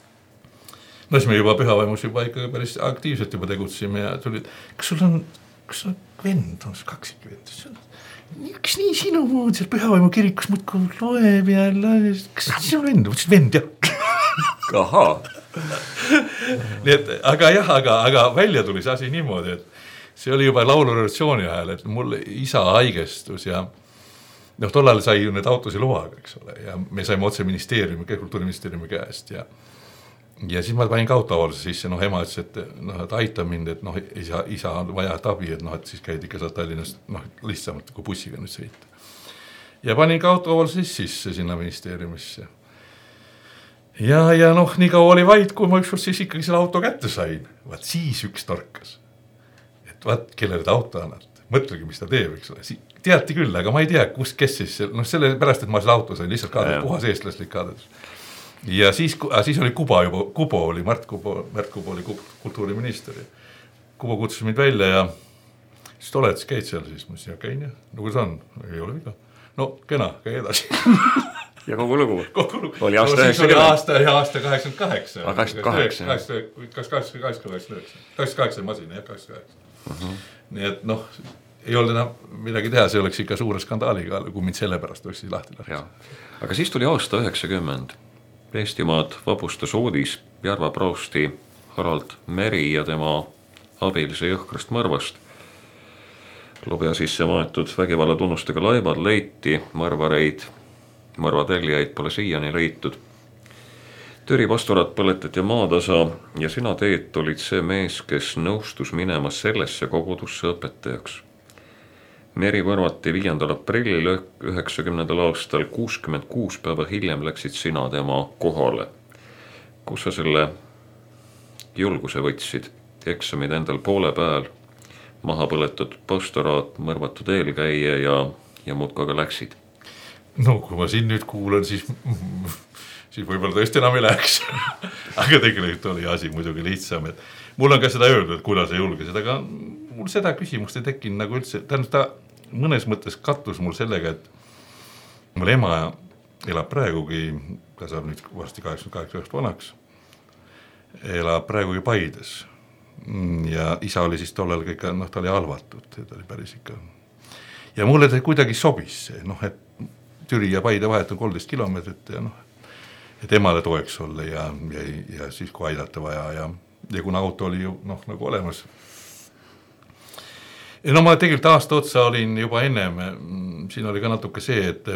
Speaker 1: no siis me juba Pühavaimus juba ikka päris aktiivselt juba tegutsime ja tuli, kas sul on, kas sul on vend, on kaksik vend, kas nii sinu muud seal Pühavaimu kirikus muudku loeb ja kas sinu vend, võtsid vend jah.
Speaker 2: Ahaa.
Speaker 1: Nii et, aga jah, aga, aga välja tuli see asi niimoodi, et see oli juba laulurevolutsiooni ajal, et mul isa haigestus ja noh, tollal sai ju need autosi loaga, eks ole, ja me saime otse ministeeriumi, kultuuriministeeriumi käest ja ja siis ma panin ka autoavaluse sisse, noh, ema ütles, et, noh, et aita mind, et noh, isa, isa on vaja tabi, et noh, et siis käid ikka saad Tallinnast, noh, lihtsamalt kui bussiga nüüd sõita. Ja panin ka autoavaluse sisse sinna ministeeriumisse. Ja, ja noh, nii kaua oli vaid, kui ma ükskord siis ikkagi selle auto kätte sain. Vaat siis üks torkas. Et vaat, kellele ta auto annad. Mõtlegi, mis ta teeb, eks ole. Teati küll, aga ma ei tea, kus, kes siis, noh, selle pärast, et ma selle auto sain lihtsalt kaadad, puhas eestlaslik kaadad. Ja siis, siis oli Kuba juba, Kubo oli, Mart Kubo, Märt Kubo oli kultuuriminister. Kubo kutsus mind välja ja siis oled, siis käid seal, siis ma ütlesin, ja käin ja, no kuidas on, ei ole viga. No, kena, käi edasi.
Speaker 2: Ja kogu lugu?
Speaker 1: Kogu lugu.
Speaker 2: Oli aasta
Speaker 1: no,
Speaker 2: üheksakümmend?
Speaker 1: Aasta ja aasta kaheksakümmend kaheksa.
Speaker 2: Ah, kaheksakümmend kaheksa.
Speaker 1: kaheksakümmend kaheksa. kaheksakümmend kaheksa masin, jah, kaheksakümmend kaheksa. Uh-huh. Nii et noh, ei olnud enam midagi teha, see oleks ikka suure skandaaliga, kui mind selle pärast oleks siis lahti lahti.
Speaker 2: Aga siis tuli aasta üheksakümmend. Eestimaad vabustas uudis Järva Prousti Harald Meri ja tema abilise jõhkrast mõrvast. Lubja sisse maetud vägivalla tunnustega laibad leiti, mõrvareid, mõrvateljaid pole siiani leitud. Türi pastorat põletati maatasa ja sina teed olid see mees, kes nõustus minema sellesse kogudusse õpetajaks. Meri mõrvati viiendal aprillil üheksakümnendal aastal, kuuskümmend kuus päeva hiljem läksid sina tema kohale. Kus sa selle julguse võtsid, eksamid endal poole peal, maha põletud postoraat, mõrvatud eelkäija ja, ja muudkui aga läksid?
Speaker 1: No kui ma siin nüüd kuulen, siis, siis võib-olla tõesti enam ei läheks. Aga tegelikult oli asi muidugi lihtsam, et mul on ka seda öeldud, et kuidas ei julgesid, aga mul seda küsimust ei tekkinud nagu üldse, tähendab ta mõnes mõttes kattus mul sellega, et mul ema elab praegugi, ta saab nüüd varsti kaheksakümmend kaheksa vanaks, elab praegugi Paides ja isa oli siis tollel kõik, noh ta oli halvatud, ta oli päris ikka ja mulle ta kuidagi sobis see, noh et Türi ja Paide vahet on kolmteist kilomeetrit ja noh, et emale toeks olla ja, ja, ja siis kui aidata vaja ja, ja kuna auto oli ju noh nagu olemas. Ja no ma tegelikult aasta otsa olin juba ennem, siin oli ka natuke see, et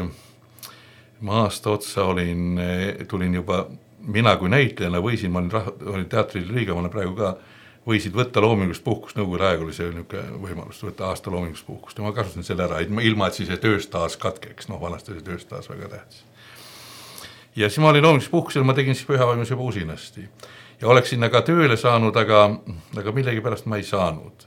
Speaker 1: ma aasta otsa olin, tulin juba, mina kui näitlejana võisin, ma olin, rah, olin teatril liigamana praegu ka, võisid võtta loomingust puhkust, nõukogude aeg oli see võimalus võtta aasta loomingust puhkust ja ma kasutasin selle ära, ilma et siis see tööstaas katkeks, noh vanasti see tööstaas väga tähtis. Ja siis ma olin loomingust puhkusel, ma tegin siis pühavaimus juba usinasti ja oleks sinna ka tööle saanud, aga, aga millegi pärast ma ei saanud.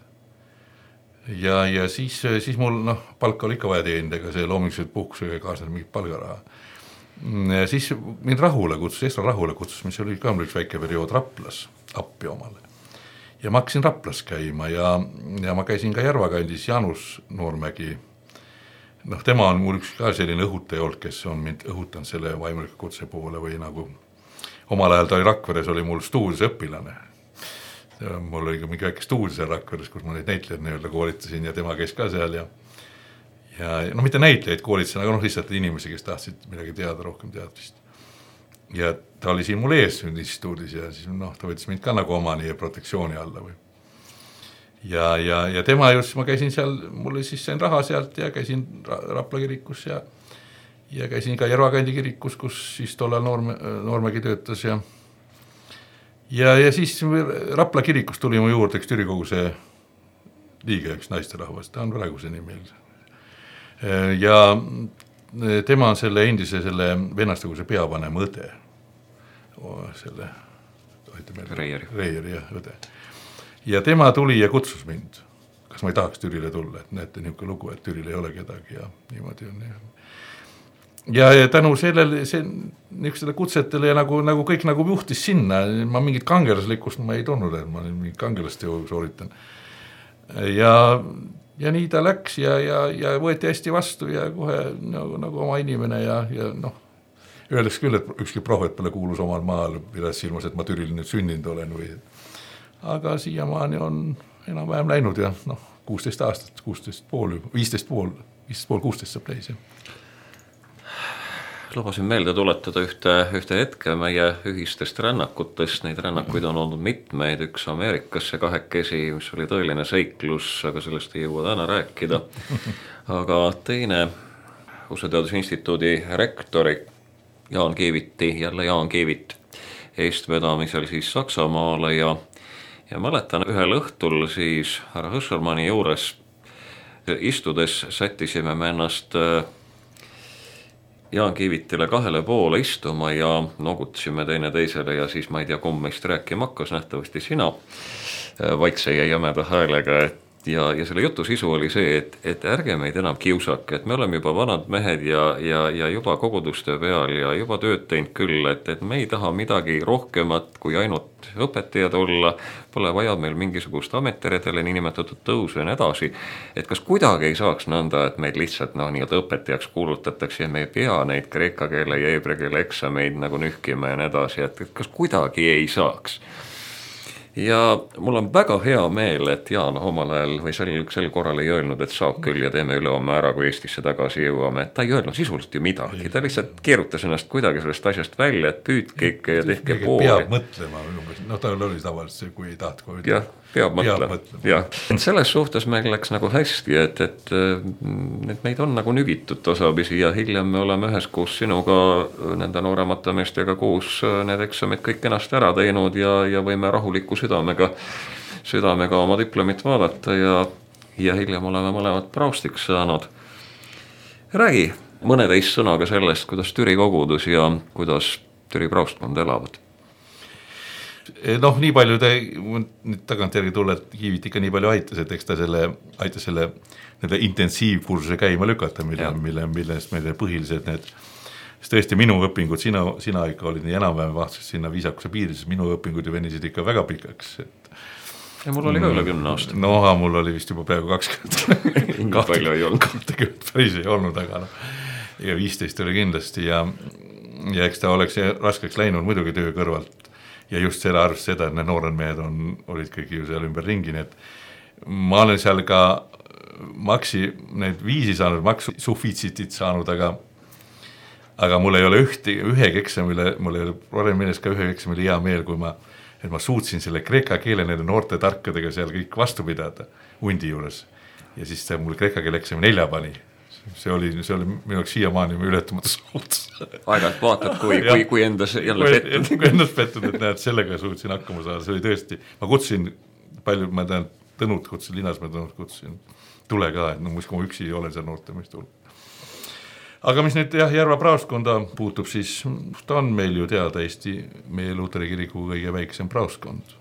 Speaker 1: Ja, ja siis, siis mul noh, palka oli ikka vaja teenida, ega see loomingused puhkusega kaasneb mingit palgaraha. Ja siis mind Rahule kutsus, Esra Rahule kutsus, mis oli ka üks väike periood Raplas appi omale. Ja ma hakkasin Raplas käima ja, ja ma käisin ka Järvakandis Janus Noormägi. Noh, tema on mul üks ka selline õhutaja olnud, kes on mind õhutanud selle vaimuliku kutse poole või nagu omal ajal ta oli Rakveres, oli mul stuudios õpilane. Mul oli ka mingi väike stuudios Rakveres, kus ma neid näitlejaid nii-öelda koolitasin ja tema käis ka seal ja, ja no mitte näitlejaid koolitasin, aga noh lihtsalt inimesi, kes tahtsid midagi teada rohkem teatrist. Ja ta oli siin mul ees instituudis ja siis noh, ta võttis mind ka nagu omani ja protektsiooni alla või. Ja, ja, ja tema just ma käisin seal, mulle siis sain raha sealt ja käisin Rapla kirikus ja, ja käisin ka Järvakandi kirikus, kus siis tollal Noorme, Noormägi töötas ja ja, ja siis Rapla kirikus tuli mu juurde üks Türi koguse liige, üks naisterahvas, ta on praeguseni meil. Ja tema on selle endise selle vennastaguse peapanema õde. Selle
Speaker 2: Reieri.
Speaker 1: Reieri ja õde. Ja tema tuli ja kutsus mind, kas ma ei tahaks Türile tulla, et näete niisugune lugu, et Türil ei ole kedagi ja niimoodi on. Ja, ja tänu sellele, see, niisugusele kutsetele ja nagu, nagu kõik nagu juhtis sinna, ma mingit kangelaslikkust ma ei tulnud, et ma mingit kangelast ju sooritan. Ja ja nii ta läks ja, ja, ja võeti hästi vastu ja kohe nagu, nagu oma inimene ja, ja noh, öeldes küll, et ükski prohvet pole kuulus omal maal, pidas silmas, et ma Türil nüüd sündinud olen või, aga siiamaani on enam vähem läinud ja noh, kuusteist aastat, kuusteist pool, viisteist pool, viisteist pool, kuusteist saab täis.
Speaker 2: Lubasin meelde tuletada ühte, ühte hetke meie ühistest rännakutest, neid rännakuid on olnud mitmeid, üks Ameerikasse kahekesi, mis oli tõeline seiklus, aga sellest ei jõua täna rääkida. Aga teine U S A Teaduse Instituudi rektori Jaan Kiiviti, jälle Jaan Kiivit eestvedamisel siis Saksamaale ja, ja mäletan ühel õhtul siis härra Hõssermanni juures istudes sättisime me ennast Jaan Kiivitile kahele poole istuma ja nogutasime teine teisele ja siis ma ei tea, kumb meist rääkima hakkas, nähtavasti sina vaikse ja jämeda häälega, et ja, ja selle jutu sisu oli see, et, et ärge meid enam kiusake, et me oleme juba vanad mehed ja, ja, ja juba koguduste peal ja juba tööd teinud küll, et, et me ei taha midagi rohkemat kui ainult õpetajad olla, pole vaja meil mingisugust ametiredele niinimetatud tõusu ja nii edasi, et kas kuidagi ei saaks nõnda, et meid lihtsalt no, nii-öelda õpetajaks kuulutatakse ja me ei pea neid kreeka keele ja heebrea keele eksameid nagu nühkima ja nii edasi, et, et kas kuidagi ei saaks. Ja mul on väga hea meel, et Jaan omal ajal või sel, sel korral ei öelnud, et saab küll ja teeme üle oma ära, kui Eestisse tagasi jõuame. Ta ei öelnud sisuliselt ju midagi, ta lihtsalt keerutas ennast kuidagi sellest asjast välja, et püüdke ikka ja tehke pooli.
Speaker 1: Peab mõtlema, no ta oli tavaliselt see, kui ei taht. Kui
Speaker 2: jah, peab mõtlema. Ja. Selles suhtes meil läks nagu hästi, et, et, et meid on nagu nügitud tasapisi ja hiljem me oleme ühes koos sinuga nende nooremate meestega koos need eksamid kõik ennast ära teinud ja, ja võime rahuliku südamega, südamega oma diplomit vaadata ja, ja hiljem oleme mõlemad praustiks saanud. Räägi mõneteist sõnaga sellest, kuidas Türi kogudus ja kuidas Türi praustkond elavad.
Speaker 1: noh, nii palju ta nüüd tagantjärgi tulla, et Kiivit ikka nii palju aitas, et eks ta selle, aitas selle nende intensiivkursuse käima lükata, mille, mille, millest meile põhilised need, sest tõesti minu õpingud, sina, sina ikka olid nii enam-vähem vahtast sinna viisakuse piiris, minu õpingud ju venisid ikka väga pikaks, et
Speaker 2: ja mul oli ka üle kümne aasta.
Speaker 1: No, mul oli vist juba peaaegu kakskümmend.
Speaker 2: Nii palju ei olnud.
Speaker 1: kahtekümmet päris ei olnud, aga no, ja viisteist oli kindlasti ja, ja eks ta oleks raskeks läinud muidugi töö kõrvalt ja just selle arvest seda, et need noored mehed on, olid kõik ju seal ümber ringi, nii et ma olen seal ka maksi, need viisi saanud, maksu sufitsitit saanud, aga aga mul ei ole ühte, ühegi eksamile, mul ei ole varem meeles ka ühe eksamile hea meel, kui ma et ma suutsin selle kreeka keele nende noorte tarkadega seal kõik vastu pidada hundi juures ja siis ta mul kreeka keele eksami nelja pani. See oli, see oli minu jaoks siiamaani ületamatu saavutus.
Speaker 2: Aeg-ajalt vaatad, kui, kui, kui endas jälle pettud.
Speaker 1: Kui endas pettud, et näed, sellega suutsin hakkama saada, see oli tõesti, ma kutsin palju, ma tean, Tõnut kutsin, linnas ma Tõnut kutsin, tule ka, et no muidugi ma üksi ei ole seal noorte meest tulnud. Aga mis nüüd jah, Järva praoskonda puutub, siis ta on meil ju teada Eesti, meie Luteri kiriku kõige väiksem praoskond.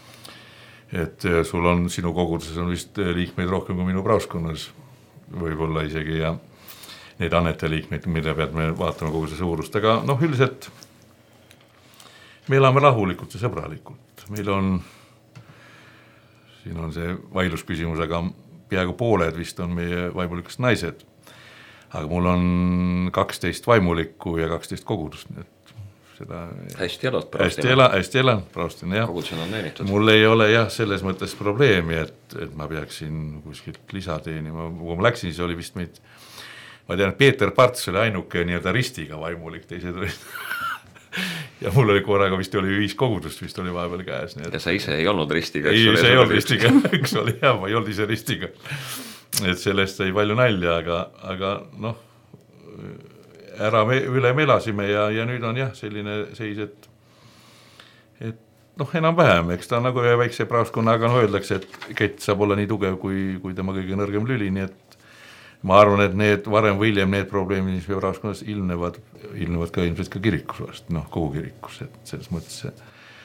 Speaker 1: Et sul on, sinu koguduses on vist liikmeid rohkem kui minu praoskonnas, võib-olla isegi ja need annete liikmeid, mille pealt me vaatame kogu see suurust, aga noh, üldiselt me elame rahulikult ja sõbralikult. Meil on, siin on see vaidlusküsimus, aga peaaegu pooled vist on meie vaimulikust naised. Aga mul on kaksteist vaimulikku ja kaksteist kogudust, nii et seda
Speaker 2: hästi elad
Speaker 1: praostina. Hästi elan, hästi elan praostina, jah.
Speaker 2: Kogudusena on neenitud.
Speaker 1: Mul ei ole jah selles mõttes probleemi, et, et ma peaksin kuskilt lisateenima. Kui ma läksin, siis oli vist meid, ma tean, et Peeter Parts oli ainuke nii-öelda ristiga vaimulik, teised olid. Ja mul oli korraga vist oli viis kogudust, vist oli vahepeal käes. Nii et...
Speaker 2: Ja sa ise ei olnud ristiga?
Speaker 1: Ei, see ei olnud ristiga, üks oli hea, ma ei olnud ise ristiga. Et sellest sai palju nalja, aga, aga noh, ära me, üle me elasime ja, ja nüüd on jah selline seis, et, et noh, enam vähem, eks ta nagu ühe väikse praoskonna, aga no öeldakse, et kett saab olla nii tugev, kui, kui tema kõige nõrgem lüli, nii et ma arvan, et need varem või hiljem need probleemid, mis me praoskonnas ilmnevad, ilmnevad ka ilmselt ka kirikus vast, noh, kogu kirikus, et selles mõttes see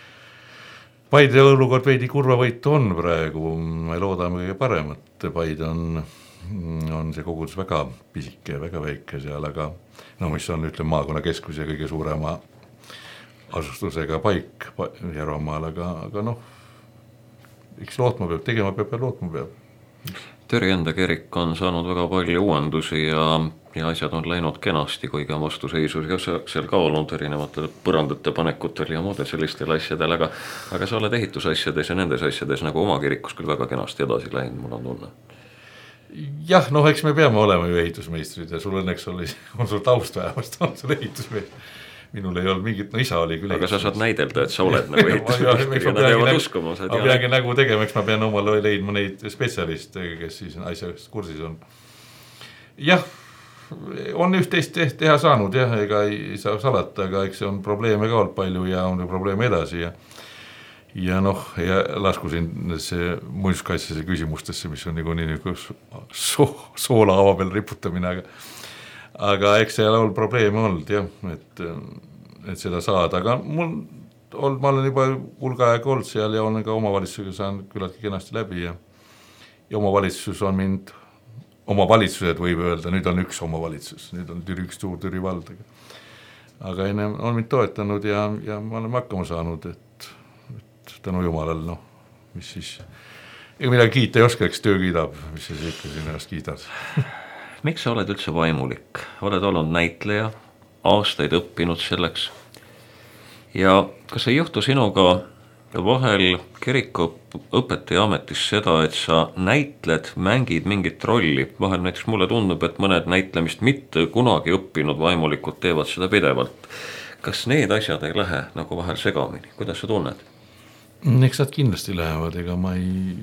Speaker 1: Paide olukord veidi kurvavõitu on praegu, me loodame kõige paremat, Paide on, on see kogudus väga pisike, väga väike seal, aga no mis on, ütleme, maakonna keskus ja kõige suurema asustusega paik Järvamaal, aga, aga noh, eks lootma peab, tegema peab ja lootma peab.
Speaker 2: Tõrjenda kirik on saanud väga palju uuendusi ja, ja asjad on läinud kenasti, kuigi on vastuseisus ja seal ka olnud erinevate põrandate panekutel ja muude sellistel asjadel, aga, aga sa oled ehitusasjades ja nendes asjades nagu oma kirikus küll väga kenasti edasi läinud, mul on tunne.
Speaker 1: Jah, noh, eks me peame olema ju ehitusmeistrid ja sul õnneks oli, on sul taust vähemast, on sul ehitusmeistrid. Minul ei olnud mingit, no isa oli küll.
Speaker 2: Aga sa saad näidelda, et sa oled nagu ehitusmeistrid ja nad jäävad uskuma.
Speaker 1: Ma peagi nägu tegema, eks ma pean omal leidma neid spetsialiste, kes siis asjast kursis on. Jah, on üht-teist teha saanud, jah, ega ei saa salata, aga eks on probleeme ka olnud palju ja on probleeme edasi ja ja noh, ja lasku siin see muinsuskaitsese küsimustesse, mis on nagu nii nagu so, soola ava peal riputamine, aga aga eks see on probleeme olnud, jah, et, et seda saada, aga mul on, ma olen juba hulga aega olnud seal ja olen ka omavalitsusega saanud küllaltki kenasti läbi ja, ja omavalitsus on mind, omavalitsused võib öelda, nüüd on üks omavalitsus, nüüd on Türi, üks suur Türi vald, aga enne on mind toetanud ja, ja ma olen hakkama saanud, et, et tänu Jumalal, noh, mis siis, ega midagi kiita ei oska, eks töö kiidab, mis siis ikka siin ennast kiidad.
Speaker 2: Miks sa oled üldse vaimulik? Oled olnud näitleja, aastaid õppinud selleks ja kas ei juhtu sinuga vahel kiriku õpetaja ametis seda, et sa näitled, mängid mingit rolli, vahel näiteks mulle tundub, et mõned näitlemist mitte kunagi õppinud vaimulikud teevad seda pidevalt. Kas need asjad ei lähe nagu vahel segamini? Kuidas sa tunned?
Speaker 1: Eks nad kindlasti lähevad, ega ma ei,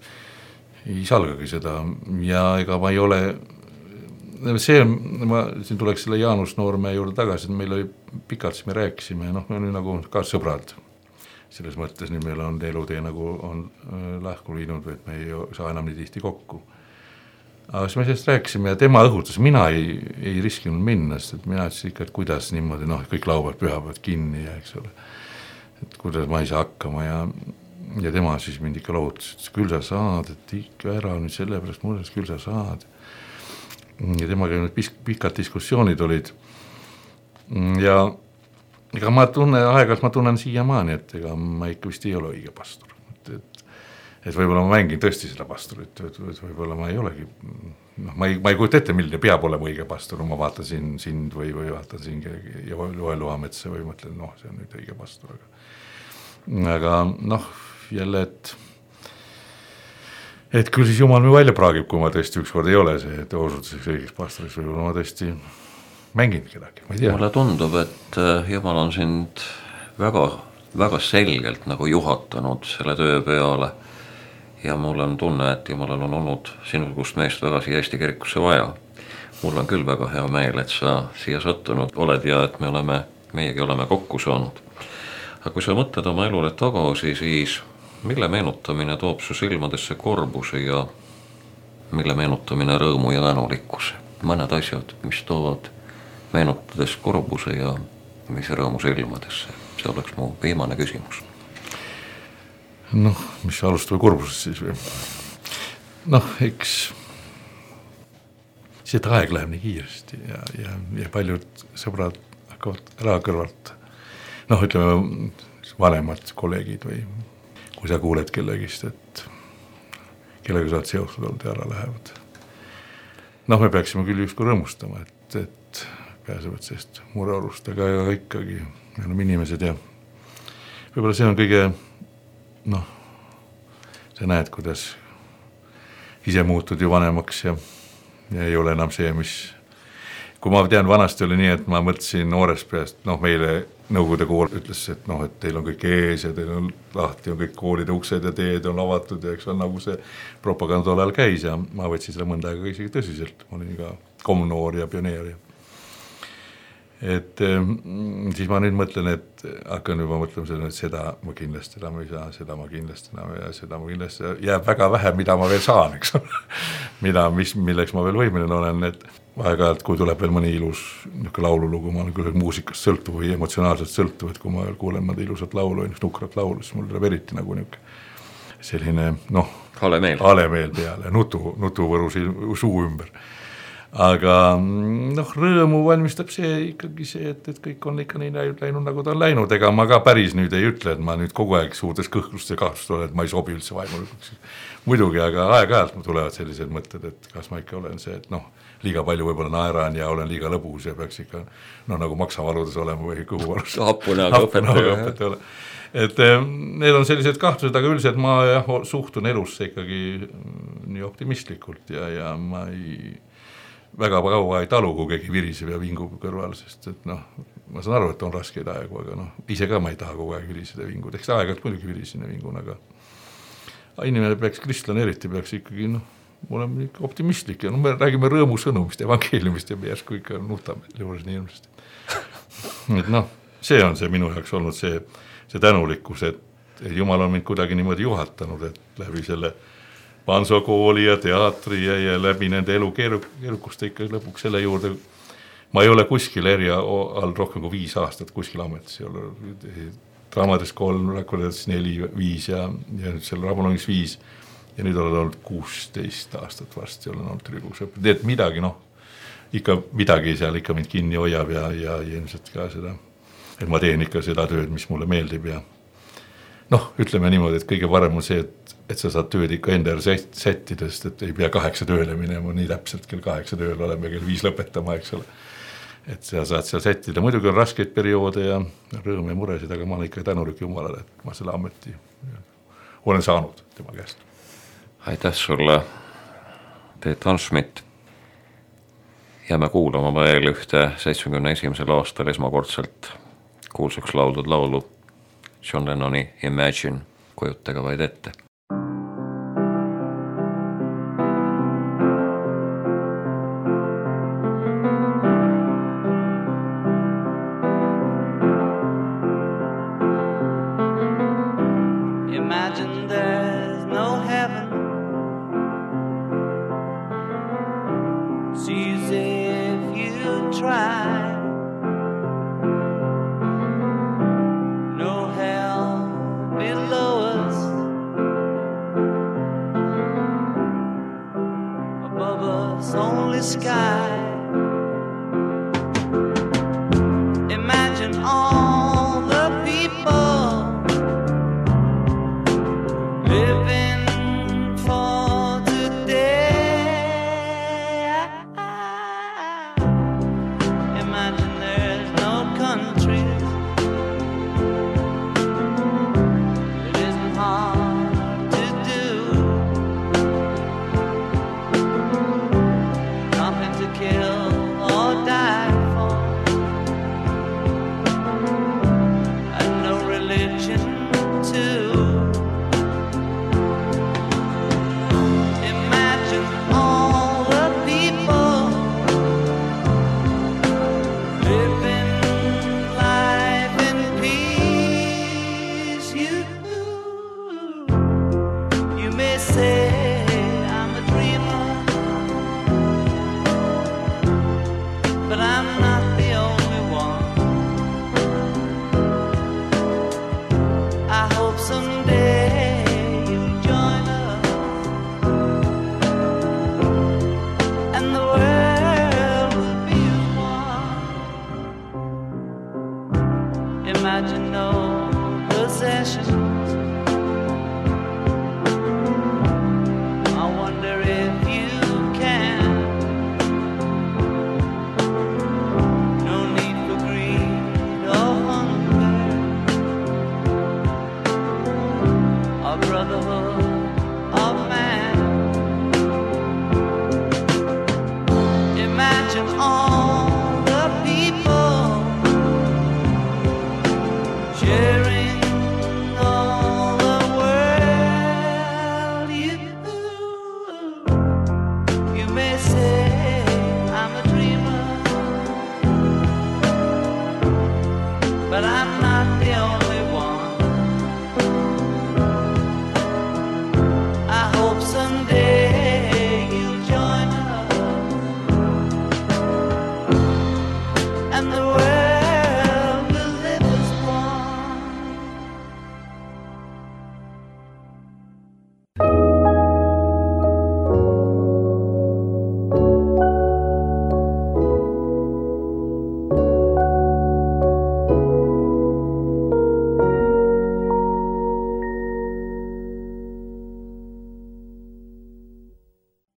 Speaker 1: ei salgagi seda ja ega ma ei ole see, ma siin tuleks selle Jaanus Noormäe juurde tagasi, et meil oli pikalt, siis me rääkisime, noh, me olime nagu ka sõbrad. Selles mõttes nüüd meil on elutee nagu on lahku liinud, et me ei saa enam nii tihti kokku. Aga siis me sellest rääkisime ja tema õhutas, mina ei, ei riskinud minna, sest et mina ütlesin ikka, et kuidas niimoodi, noh, kõik lauvad pühavad kinni ja eks ole. et kuidas ma ei saa hakkama ja, ja tema siis mind ikka lohutas, et küll sa saad, et ikka ära nüüd selle pärast mures, küll sa saad. Ja temaga nüüd pikad diskussioonid olid ja ega ma tunne, aegalt ma tunnen siiamaani, et ega ma ikka vist ei ole õige pastor. Et, et, et võib-olla ma mängin tõesti seda pastorit, et võib-olla ma ei olegi, noh, ma ei, ma ei kujuta ette, milline peab olema õige pastor, ma vaatan siin sind või, või vaatan siin ja loen Loametsa või mõtlen, noh, see on nüüd õige pastor. Aga, aga noh, jälle, et et küll siis Jumal mi välja praagib, kui ma tõesti ükskord ei ole see, et osutuseks õigeks pastoriks, võib-olla ma tõesti mängin kedagi, ma ei tea.
Speaker 2: Mulle tundub, et Jumal on sind väga, väga selgelt nagu juhatanud selle töö peale ja mul on tunne, et Jumalal on olnud sinusugust meest väga siia Eesti kirikusse vaja. Mul on küll väga hea meel, et sa siia sattunud oled ja et me oleme, meiegi oleme kokku saanud. Aga kui sa mõtled oma elule tagasi, siis mille meenutamine toob su silmadesse korbuse ja mille meenutamine rõõmu ja tänulikkuse? Mõned asjad, mis toovad meenutades korbuse ja mis rõõmu silmadesse. See oleks mu viimane küsimus.
Speaker 1: Noh, mis alustame korbusest siis või? Noh, eks see aeg läheb nii kiiresti ja, ja, ja paljud sõbrad hakkavad ära kõrvalt. Noh, ütleme vanemad kolleegid või kui sa kuuled kellegist, et kellega saad seostud olnud ja ära lähevad. Noh, me peaksime küll ükskord rõõmustama, et, et pääsevad sellest mureolust, aga ikkagi me oleme inimesed ja võib-olla see on kõige, noh, sa näed, kuidas ise muutud ju vanemaks ja, ja ei ole enam see, mis, kui ma tean, vanasti oli nii, et ma mõtlesin noorest peast, noh, meile Nõukogude kool ütles, et noh, et teil on kõik ees ja teil on lahti, on kõik koolide uksed ja teed on avatud ja eks on nagu see propaganda tol ajal käis ja ma võtsin seda mõnda aega isegi tõsiselt, ma olin ka kommunoor ja pioneer ja et siis ma nüüd mõtlen, et hakkan juba mõtlema selle, et seda ma kindlasti enam ei saa, seda ma kindlasti enam ja seda ma kindlasti jääb väga vähe, mida ma veel saan, eks mida, mis, milleks ma veel võimeline olen, et aeg-ajalt, kui tuleb veel mõni ilus laululugu, ma olen küll muusikast sõltuv või emotsionaalselt sõltuv, et kui ma kuulen mõnda ilusat laulu või nukrat laulu, siis mul tuleb eriti nagu niuke selline, noh,
Speaker 2: halemeel,
Speaker 1: halemeel peale, nutu, nutuvõru suu ümber. Aga noh, rõõmu valmistab see ikkagi see, et, et kõik on ikka nii läinud, nagu ta on läinud, ega ma ka päris nüüd ei ütle, et ma nüüd kogu aeg suurtes kõhklust ja kahtlust olen, et ma ei sobi üldse vaimulikuks. Muidugi, aga aeg-ajalt mul tulevad sellised mõtted, et kas ma ikka olen see, et noh, liiga palju võib-olla naeran ja olen liiga lõbus ja peaks ikka, noh, nagu maksavaludes olema või kõhuvalus.
Speaker 2: Hapunaga õpetaja.
Speaker 1: Et need on sellised kahtlused, aga üldiselt ma jah, suhtun elusse ikkagi nii optimistlikult ja, ja ma ei väga kaua ei talu, kui keegi viriseb ja vingub kõrval, sest et noh, ma saan aru, et on raskeid aegu, aga noh, ise ka ma ei taha kogu aeg viriseda ja vingud, eks aeg-ajalt muidugi virisin ja vingun, aga inimene peaks, kristlane eriti peaks ikkagi, noh, oleme ikka optimistlik ja no me räägime rõõmu sõnumist, evangeeliumist ja me järsku ikka nutame juures nii ilmselt. Et noh, see on see minu jaoks olnud see, see tänulikkus, et Jumal on mind kuidagi niimoodi juhatanud, et läbi selle Pansokooli ja teatri ja, ja läbi nende elu keerukust ikka lõpuks selle juurde. Ma ei ole kuskil eri all rohkem kui viis aastat kuskil ametis. Ei ole Draamades kolm, Rakudes neli, viis ja, ja nüüd seal Rabulongis viis. Ja nüüd olen olnud kuusteist aastat varsti olen olnud trügus. Nii et midagi, noh, ikka midagi seal ikka mind kinni hoiab ja, ja, ja ilmselt ka seda, et ma teen ikka seda tööd, mis mulle meeldib ja noh, ütleme niimoodi, et kõige parem on see, et, et sa saad tööd ikka enda sättidest, et ei pea kaheksa tööle minema, nii täpselt kell kaheksa tööle oleme, kell viis lõpetama, eks ole. Et sa saad seal sättida. Muidugi on raskeid perioode ja rõõme ja muresid, aga ma olen ikka tänulik Jumalale, et ma selle ameti olen saanud tema käest.
Speaker 2: Aitäh sulle, Teet Hansmit. Jääme kuulama veel ühte seitsmekümne esimesel aastal esmakordselt kuulsuks lauldud laulu John Lennoni Imagine, kujutage vaid ette.
Speaker 3: Imagine there's no heaven. It's easy if you try. No hell. love's only sky. Imagine all the people living for today. Imagine there's no countries. It isn't hard to do. Nothing to kill or die for, and no religion too. Imagine all the people living life in peace. You, you may say I'm a dreamer, but I'm not the only one. I hope someday you'll join us, and the world will be as one. Imagine no possessions. I wonder if you can. No need for greed or hunger, or brotherhood of man. Imagine all